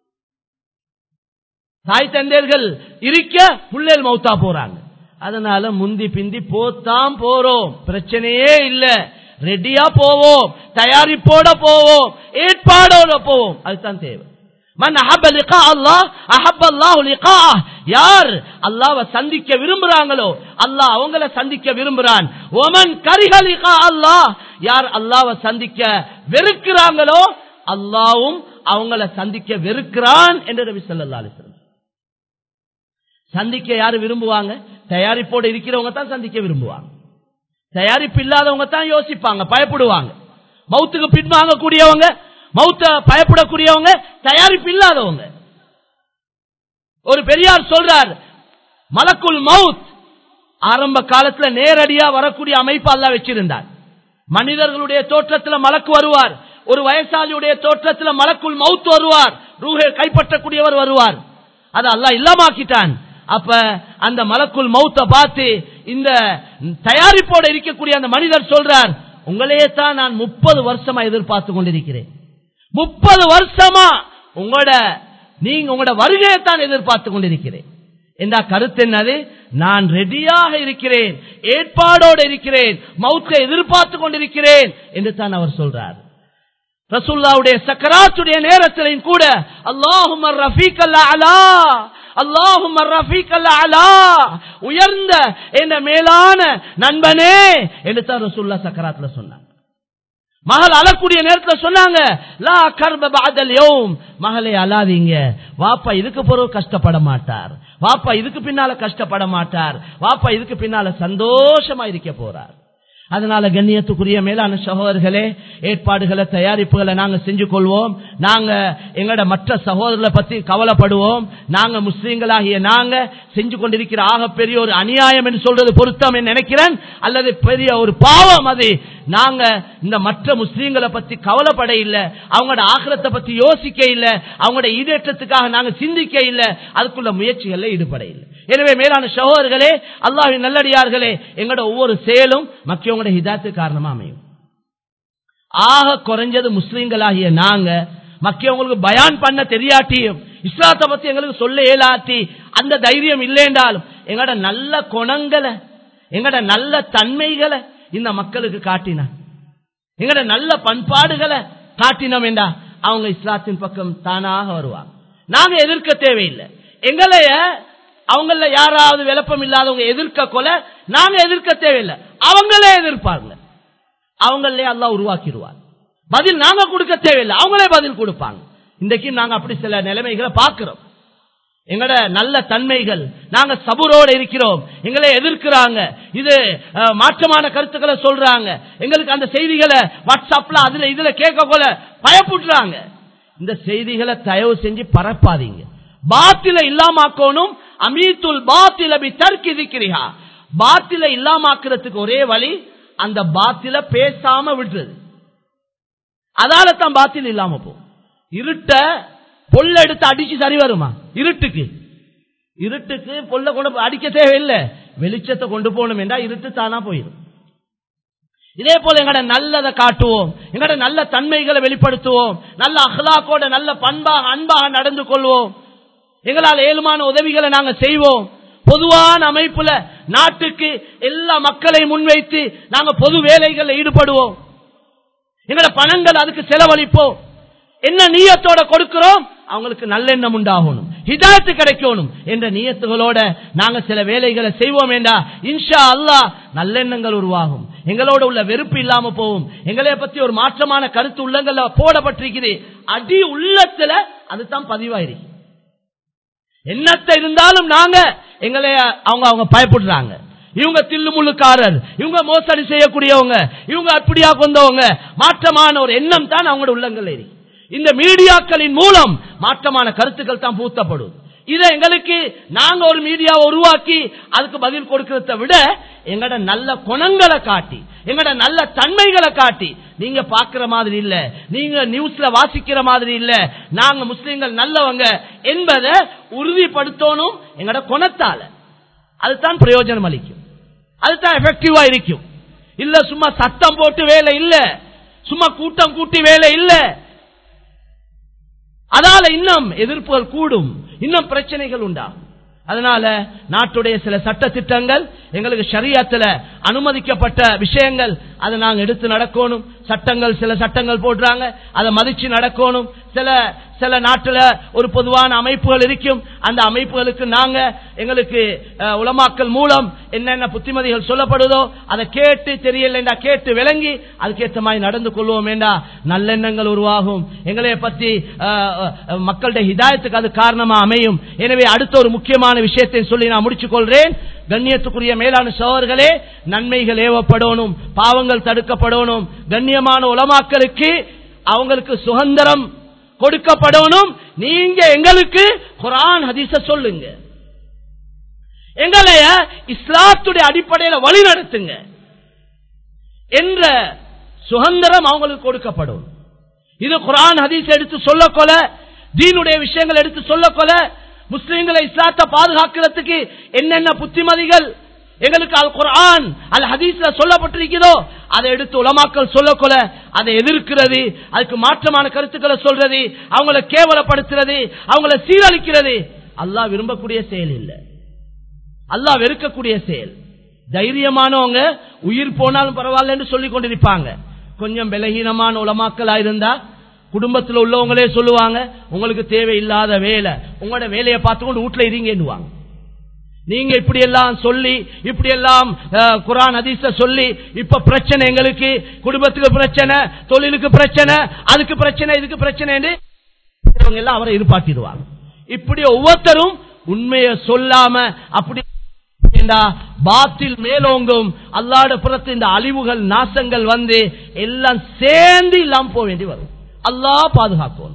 தாய் தந்தையர்கள் இருக்க பிள்ளைகள் மௌத்தா போறாங்க. அதனால முந்தி பிந்தி போத்தான் போறோம், பிரச்சனையே இல்ல. ரெடியா போவோம், தயாரிப்போட போவோம், ஏற்பாடோட போவோம். அதுதான் தேவை. மன் அஹப்ப லிகா அல்லாஹ் அஹப்ப அல்லாஹு லிகாஹ். யார் அல்லாஹ்வை சந்திக்க விரும்புறாங்களோ அல்லாஹ் அவங்கள சந்திக்க விரும்புறான். வமன் கரிஹ லிகா அல்லாஹ். யார் அல்லாஹ்வை சந்திக்க வெறுக்கிறாங்களோ அல்லாஹ்வும் அவங்கள சந்திக்க வெறுக்கிறான் என்று நபி ஸல்லல்லாஹு அலைஹி வஸல்லம். சந்திக்க யாரு விரும்புவாங்க? தயாரிப்போடு இருக்கிறவங்க தான் சந்திக்க விரும்புவாங்க. தயாரிப்பு இல்லாதவங்க தான் யோசிப்பாங்க, பயப்படுவாங்க. மௌத்துக்கு பின்வாங்க கூடியவங்க, மௌத்த பயப்படக்கூடியவங்க, தயாரிப்பு இல்லாதவங்க. ஒரு பெரியார் சொல்றார், மலக்குல் மவுத் ஆரம்ப காலத்துல நேரடியா வரக்கூடிய அமைப்பு அல்லாஹ் வச்சிருந்தார். மனிதர்களுடைய தோற்றத்தில் மலக்கு வருவார், ஒரு வயசாளியுடைய தோற்றத்தில் மலக்குல் மவுத் வருவார், ரூஹை கைப்பற்றக்கூடியவர் வருவார். அது அல்லாஹ் இல்லாமாக்கிட்டான். அப்ப அந்த மலக்குல் மௌத்த பார்த்து இந்த தயாரிப்போட இருக்கக்கூடிய அந்த மனிதர் சொல்றார், உங்களையே தான் நான் முப்பது வருஷமா எதிர்பார்த்து கொண்டிருக்கிறேன். முப்பது வருஷமா உங்களோட நீங்க உங்களோட வருகையைத்தான் எதிர்பார்த்து கொண்டிருக்கிறேன். இந்த கருத்து என்னது? நான் ரெடியாக இருக்கிறேன், ஏற்பாடோடு இருக்கிறேன், மௌத்தை எதிர்பார்த்து கொண்டிருக்கிறேன் என்று தான் அவர் சொல்றார். ரசூலுல்லாஹ்வுடைய சக்கராத்துடைய நேரத்திலும் கூட அல்லாஹும்ம ரஃபீக்கல் அலா, அல்லாஹும்ம ரஃபீக்கல் அலா, உயர்ந்த என்ற மேலான நண்பனே என்று தான் ரசூலுல்லாஹ் சக்கராத்துல சொன்னாங்க. மகள் அழக்கூடிய நேரத்தில் சொன்னாங்க, லா கர்ப பஅதல் யௌம், மகளே அழாதீங்க, வாப்பா இதுக்கு பிறகு கஷ்டப்பட மாட்டார், வாப்பா இதுக்கு பின்னால கஷ்டப்பட மாட்டார், வாப்பா இதுக்கு பின்னால சந்தோஷமா இருக்க போறார். அதனால கண்ணியத்துக்குரிய மேலான சகோதரர்களே, ஏற்பாடுகளை தயாரிப்புகளை நாங்க செஞ்சு கொள்வோம். நாங்க எங்களோட மற்ற சகோதரர்களை பத்தி கவலைப்படுவோம். நாங்க முஸ்லீம்களாகிய நாங்க செஞ்சு கொண்டிருக்கிற ஆக பெரிய ஒரு அநியாயம் என்று சொல்றது பொருத்தம் என்று நினைக்கிறேன், அல்லது பெரிய ஒரு பாவம் அது. நாங்க இந்த மற்ற முஸ்லீம்களை பத்தி கவலைப்பட இல்லை, அவங்களோட ஆகிரத்தை பத்தி யோசிக்க இல்லை, அவங்களோட ஈடேற்றத்துக்காக நாங்க சிந்திக்க இல்லை, அதுக்குள்ள முயற்சிகளில் ஈடுபட இல்லை. எனவே மேலான சகோதரர்களே, அல்லாஹ்வின் நல்லடியார்களே, எங்களோட ஒவ்வொரு செயலும் மக்களோட ஹிதாயத்துக்கு காரணமா அமையும். ஆக குறைஞ்சது முஸ்லீம்களாகிய நாங்க மக்களுக்கு பயான் பண்ண தெரியாட்டியும், இஸ்லாத்தை பத்தி எங்களுக்கு சொல்ல இயலாட்டி, அந்த தைரியம் இல்லைன்றாலும் எங்களோட நல்ல குணங்களை, எங்களோட நல்ல தன்மைகளை இந்த மக்களுக்கு காட்டினா, எங்களோட நல்ல பண்பாடுகளை காட்டினோம் என்றா அவங்க இஸ்லாத்தின் பக்கம் தானாக வருவாங்க. நாங்க எதிர்க்க தேவையில்லை. எங்களைய அவங்கள யாராவது விளப்பம் இல்லாதவங்க எதிர்க்க கொல நாங்க எதிர்க்க தேவையில்லை, அவங்களே எதிர்ப்பாங்க. அவங்களே அல்லாஹ் உருவாக்கிடுவார். பதில் நாங்க கொடுக்க தேவையில்லை, அவங்களே பதில் கொடுப்பாங்க. இன்றைக்கு நாங்க அப்படி சில நிலைமைகளை பார்க்கிறோம். எங்கட நல்ல தன்மைகள், நாங்க சபுரோடு இருக்கிறோம், எங்களை எதிர்க்கிறாங்க, இது மாற்றமான கருத்துக்களை சொல்றாங்க, எங்களுக்கு அந்த செய்திகளை வாட்ஸ்அப்ல அதுல இதுல கேட்க கொள்ள பயப்படுறாங்க. இந்த செய்திகளை தயவு செஞ்சு பரப்பாதீங்க. பாத்தில இல்லாமக்கணும், அமீத்துல் பாத்தில பி தர்கி திக்ரிஹா. பாத்தில இல்லாமக்கிறதுக்கு ஒரே வழி அந்த பாத்தில பேசாம விடுறது. அதால தான் பாத்தில் இல்லாம போ. இருட்ட பொல்ல எடுத்து அடிச்சு சரி வருமா? இருட்டுக்கு இருட்டுக்கு பொல்ல கொண்டு அடிக்க தேவையில்லை, வெளிச்சத்தை கொண்டு போகணும் என்றா இருட்டு தானா போயிடும். இதே போல எங்கட நல்லதை காட்டுவோம், எங்கட நல்ல தன்மைகளை வெளிப்படுத்துவோம், நல்ல அஹ்லாக்கோட நல்ல பண்பாக அன்பாக நடந்து கொள்வோம், எங்களால் ஏழுமான உதவிகளை நாங்க செய்வோம். பொதுவான அமைப்புல நாட்டுக்கு எல்லா மக்களையும் முன்வைத்து நாங்க பொது வேலைகளில் ஈடுபடுவோம். எங்கட பணங்கள் அதுக்கு செலவழிப்போம். என்ன நீயத்தோட கொடுக்கிறோம், அவங்களுக்கு நல்லெண்ணம் உண்டாகணும். ஹிதாயத்து கிடைக்கணும் என்ற நியத்துகளோட நாங்க சில வேலைகளை செய்வோம் என்றா இன்ஷா அல்லாஹ் நல்லெண்ணங்கள் உருவாகும். எங்களோட உள்ள வெறுப்பு இல்லாம போகும். எங்களை பத்தி ஒரு மாற்றமான கருத்து உள்ளங்கள்ல போடப்பட்டிருக்குது. அடி உள்ளத்துல அதுதான் பதிவாயிருக்கு. என்னத்தை இருந்தாலும் நாங்க எங்களை அவங்க அவங்க பயப்படுறாங்க. இவங்க தில்லு முள்ளுக்காரர், இவங்க மோசடி செய்யக்கூடியவங்க, இவங்க அப்படியா கொண்டவங்க, மாற்றமான ஒரு எண்ணம் தான் அவங்களோட உள்ளங்கள் இருக்கு. இந்த மீடியாக்களின் மூலம் மாற்றமான கருத்துக்கள் தான் பூத்தப்படும். இதை எங்களுக்கு நாங்க ஒரு மீடியாவை உருவாக்கி அதுக்கு பதில் கொடுக்கிறத விட எங்கட நல்ல குணங்களை காட்டி, எங்கட நல்ல தன்மைகளை காட்டி, நீங்க பாக்குற மாதிரி இல்ல, நீங்க நியூஸ்ல வாசிக்கிற மாதிரி இல்ல, நாங்க முஸ்லிம்கள் நல்லவங்க என்பதை உறுதிப்படுத்தணும் எங்கட குணத்தால. அதுதான் பிரயோஜனம் அளிக்கும், அதுதான் எஃபெக்டிவா இருக்கும். இல்ல சும்மா சத்தம் போட்டு வேலை இல்ல, சும்மா கூட்டம் கூட்டி வேலை இல்ல. அதால இன்னும் எதிர்ப்புகள் கூடும், இன்னும் பிரச்சனைகள் உண்டாகும். அதனால நாட்டுடைய சில சட்ட திட்டங்கள் எங்களுக்கு ஷரியத்துல அனுமதிக்கப்பட்ட விஷயங்கள் அதை நாங்க எடுத்து நடக்கணும். சட்டங்கள் சில சட்டங்கள் போடுறாங்க, அதை மதிச்சு நடக்கணும். சில சில நாட்டுல ஒரு பொதுவான அமைப்புகள் இருக்கும், அந்த அமைப்புகளுக்கு நாங்க எங்களுக்கு உலமாக்கள் மூலம் என்னென்ன புத்திமதிகள் சொல்லப்படுதோ அதை கேட்டு தெரியல கேட்டு விளங்கி அதுக்கேற்ற மாதிரி நடந்து கொள்வோம் என்றா நல்லெண்ணங்கள் உருவாகும். எங்களை பத்தி மக்களுடைய ஹிதாயத்துக்கு அது காரணமா அமையும். எனவே அடுத்த ஒரு முக்கியமான விஷயத்தை சொல்லி நான் முடிச்சுக் கொள்றேன். கண்ணியத்துக்குரிய மேலான சகோதரர்களே, நன்மைகள் ஏவப்படணும், பாவங்கள் தடுக்கப்படணும். கண்ணியமான உலமாக்களுக்கு அவங்களுக்கு சுதந்திரம் கொடுக்கப்படணும். நீங்க எங்களுக்கு குர்ஆன் ஹதீஸ சொல்லுங்க, எங்களைய இஸ்லாத்துடைய அடிப்படையில் வழி நடத்துங்க என்ற சுதந்திரம் அவங்களுக்கு கொடுக்கப்படும். இது குர்ஆன் ஹதீஸ் எடுத்து சொல்ல கொல, தீனுடைய விஷயங்கள் எடுத்து சொல்ல கொல, முஸ்லிம்களை இஸ்லாத்தை பாதுகாக்கிறதுக்கு என்னென்ன புத்திமதிகள் எங்களுக்கு அல் குர்ஆன் அல் ஹதீஸ்ல சொல்லப்பட்டிருக்கிறதோ அதை எடுத்து உலமாக்கள் சொல்லக்கொள்ள அதை எதிர்க்கிறது, அதுக்கு மாற்றமான கருத்துக்களை சொல்றது, அவங்களை கேவலப்படுத்துறது, அவங்களை சீரழிக்கிறது அல்லாஹ் விரும்பக்கூடிய செயல் இல்லை, அல்லாஹ் வெறுக்கக்கூடிய செயல். தைரியமானவங்க உயிர் போனாலும் பரவாயில்ல என்று சொல்லிக் கொண்டிருப்பாங்க. கொஞ்சம் பலகீனமான உலமாக்களா இருந்தா குடும்பத்தில் உள்ளவங்களே சொல்லுவாங்க, உங்களுக்கு தேவையில்லாத வேலை, உங்களோட வேலையை பார்த்துக்கொண்டு வீட்டுல இருங்கன்னுவாங்க. நீங்க இப்படி எல்லாம் சொல்லி இப்படி எல்லாம் குர்ஆன் ஹதீஸ சொல்லி இப்ப பிரச்சனை, எங்களுக்கு குடும்பத்துக்கு பிரச்சனை, தொழிலுக்கு பிரச்சனை, அதுக்கு பிரச்சனை, இதுக்கு பிரச்சனை எல்லாம் அவரை எதிர்பார்த்திடுவாங்க. இப்படி ஒவ்வொருத்தரும் உண்மையை சொல்லாம அப்படி பாத்தில் மேலோங்கும். அல்லாஹ்வுடைய புறத்து இந்த அழிவுகள் நாசங்கள் வந்து எல்லாம் சேர்ந்து இல்லாம போக வேண்டி வரும். அல்லாஹ் பாதுகாக்கணும்.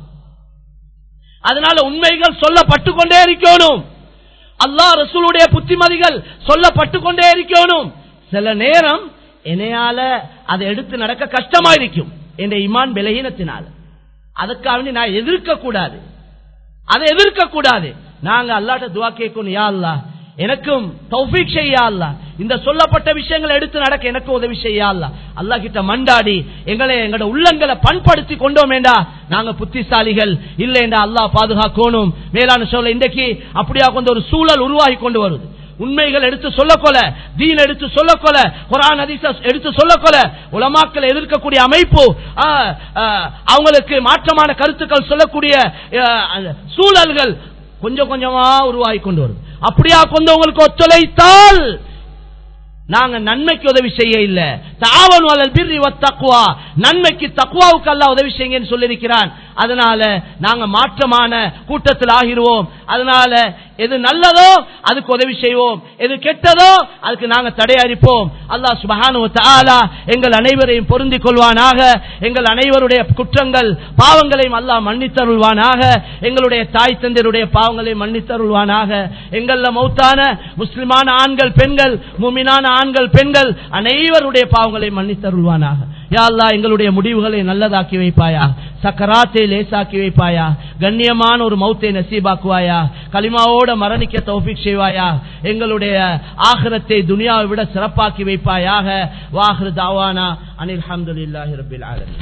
அதனால உண்மைகள் சொல்லப்பட்டு கொண்டே இருக்கணும். அல்லாஹ் ரசூலுடைய புத்திமதிகள் சொல்லப்பட்டு கொண்டே இருக்கணும். சில நேரம் என்னையால அதை எடுத்து நடக்க கஷ்டமா இருக்கும் என்ற ஈமான் பலகீனத்தினால. அதுக்காக நான் எதிர்க்க கூடாது, அதை எதிர்க்க கூடாது. நாங்க அல்லாஹ்ட்ட துஆ கேட்கணும், யா அல்லாஹ் எனக்கும் தௌஃபீக் செய்ய யா அல்லாஹ், இந்த சொல்லப்பட்ட விஷயங்களை எடுத்து நடக்க எனக்கு உதவி செய்ய யா அல்லாஹ். அல்லாஹ் கிட்ட மண்டாடி எங்களை எங்களோட உள்ளங்களை பண்படுத்தி கொண்டோம் என்றா நாங்க புத்திசாலிகள் இல்லை என்றா அல்லாஹ் பாதுகாக்கணும். மேலான சொல்ல இன்றைக்கு அப்படியா கொண்ட ஒரு சூழல் உருவாகி கொண்டு வருது. உண்மைகள் எடுத்து சொல்லக்கொல, தீன் எடுத்து சொல்லக்கொல, குர்ஆன் ஹதீஸ் எடுத்து சொல்லக்கொல, உலமாக்களை எதிர்க்கக்கூடிய அமைப்பு, அவங்களுக்கு மாற்றமான கருத்துக்கள் சொல்லக்கூடிய சூழல்கள் கொஞ்சம் கொஞ்சமா உருவாகி கொண்டு வருது. அப்படியா கொண்டவங்களுக்கு ஒத்துழைத்தால் நாங்க நன்மைக்கு உதவி செய்ய இல்ல. தஆவனு அலல் பிர்ரி வத் தக்வா, நன்மைக்கு தக்வாவுக்கு அல்லாஹ் உதவி செய்யுங்கன்னு சொல்லியிருக்கிறான். அதனால நாங்க மாற்றமான கூட்டத்தில் ஆகிருவோம். அதனால எது நல்லதோ அதுக்கு உதவி செய்வோம், எது கெட்டதோ அதுக்கு நாங்க தடையறிப்போம். அல்லாஹ் சுப்ஹானஹு வ தஆலா எங்கள் அனைவரையும் பொருந்திக் கொள்வானாக. எங்கள் அனைவருடைய குற்றங்கள் பாவங்களையும் அல்லாஹ் மன்னித்தருள்வானாக. எங்களுடைய தாய் தந்தையருடைய பாவங்களையும் மன்னித்தருள்வானாக. எங்கள்ல மௌத்தான முஸ்லிமான ஆண்கள் பெண்கள், முஃமினான ஆண்கள் பெண்கள் அனைவருடைய பாவங்களை மன்னித்தருள்வானாக. யா அல்லாஹ் எங்களுடைய முடிவுகளை நல்லதாக்கி வைப்பாயா, சக்கராத்தை லேசாக்கி வைப்பாயா, கண்ணியமான ஒரு மௌத்தை நசீபாக்குவாயா, கலிமாவோட மரணிக்க தௌஃபீக் செய்வாயா, எங்களுடைய ஆகிரத்தை துனியாவை விட சிறப்பாக்கி வைப்பாயாக. வாஹிரு தாவானா அனில் ஹம்துலில்லாஹி ரப்பில் ஆலமீன்.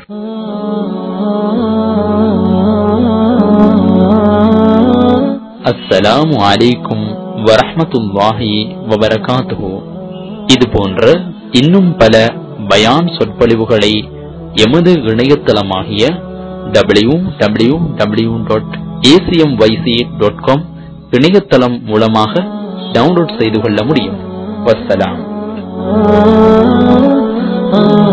அஸ்ஸலாமு அலைக்கும் வரஹ்மத்துல்லாஹி வபரகாத்துஹு. இது போன்ற இன்னும் பல பயான் சொற்பொழிவுகளை எமது இணையதளமாகிய W W W dot ACM YC dot com இணையதளம் மூலமாக டவுன்லோட் செய்து கொள்ள முடியும். வஸ்ஸலாம்.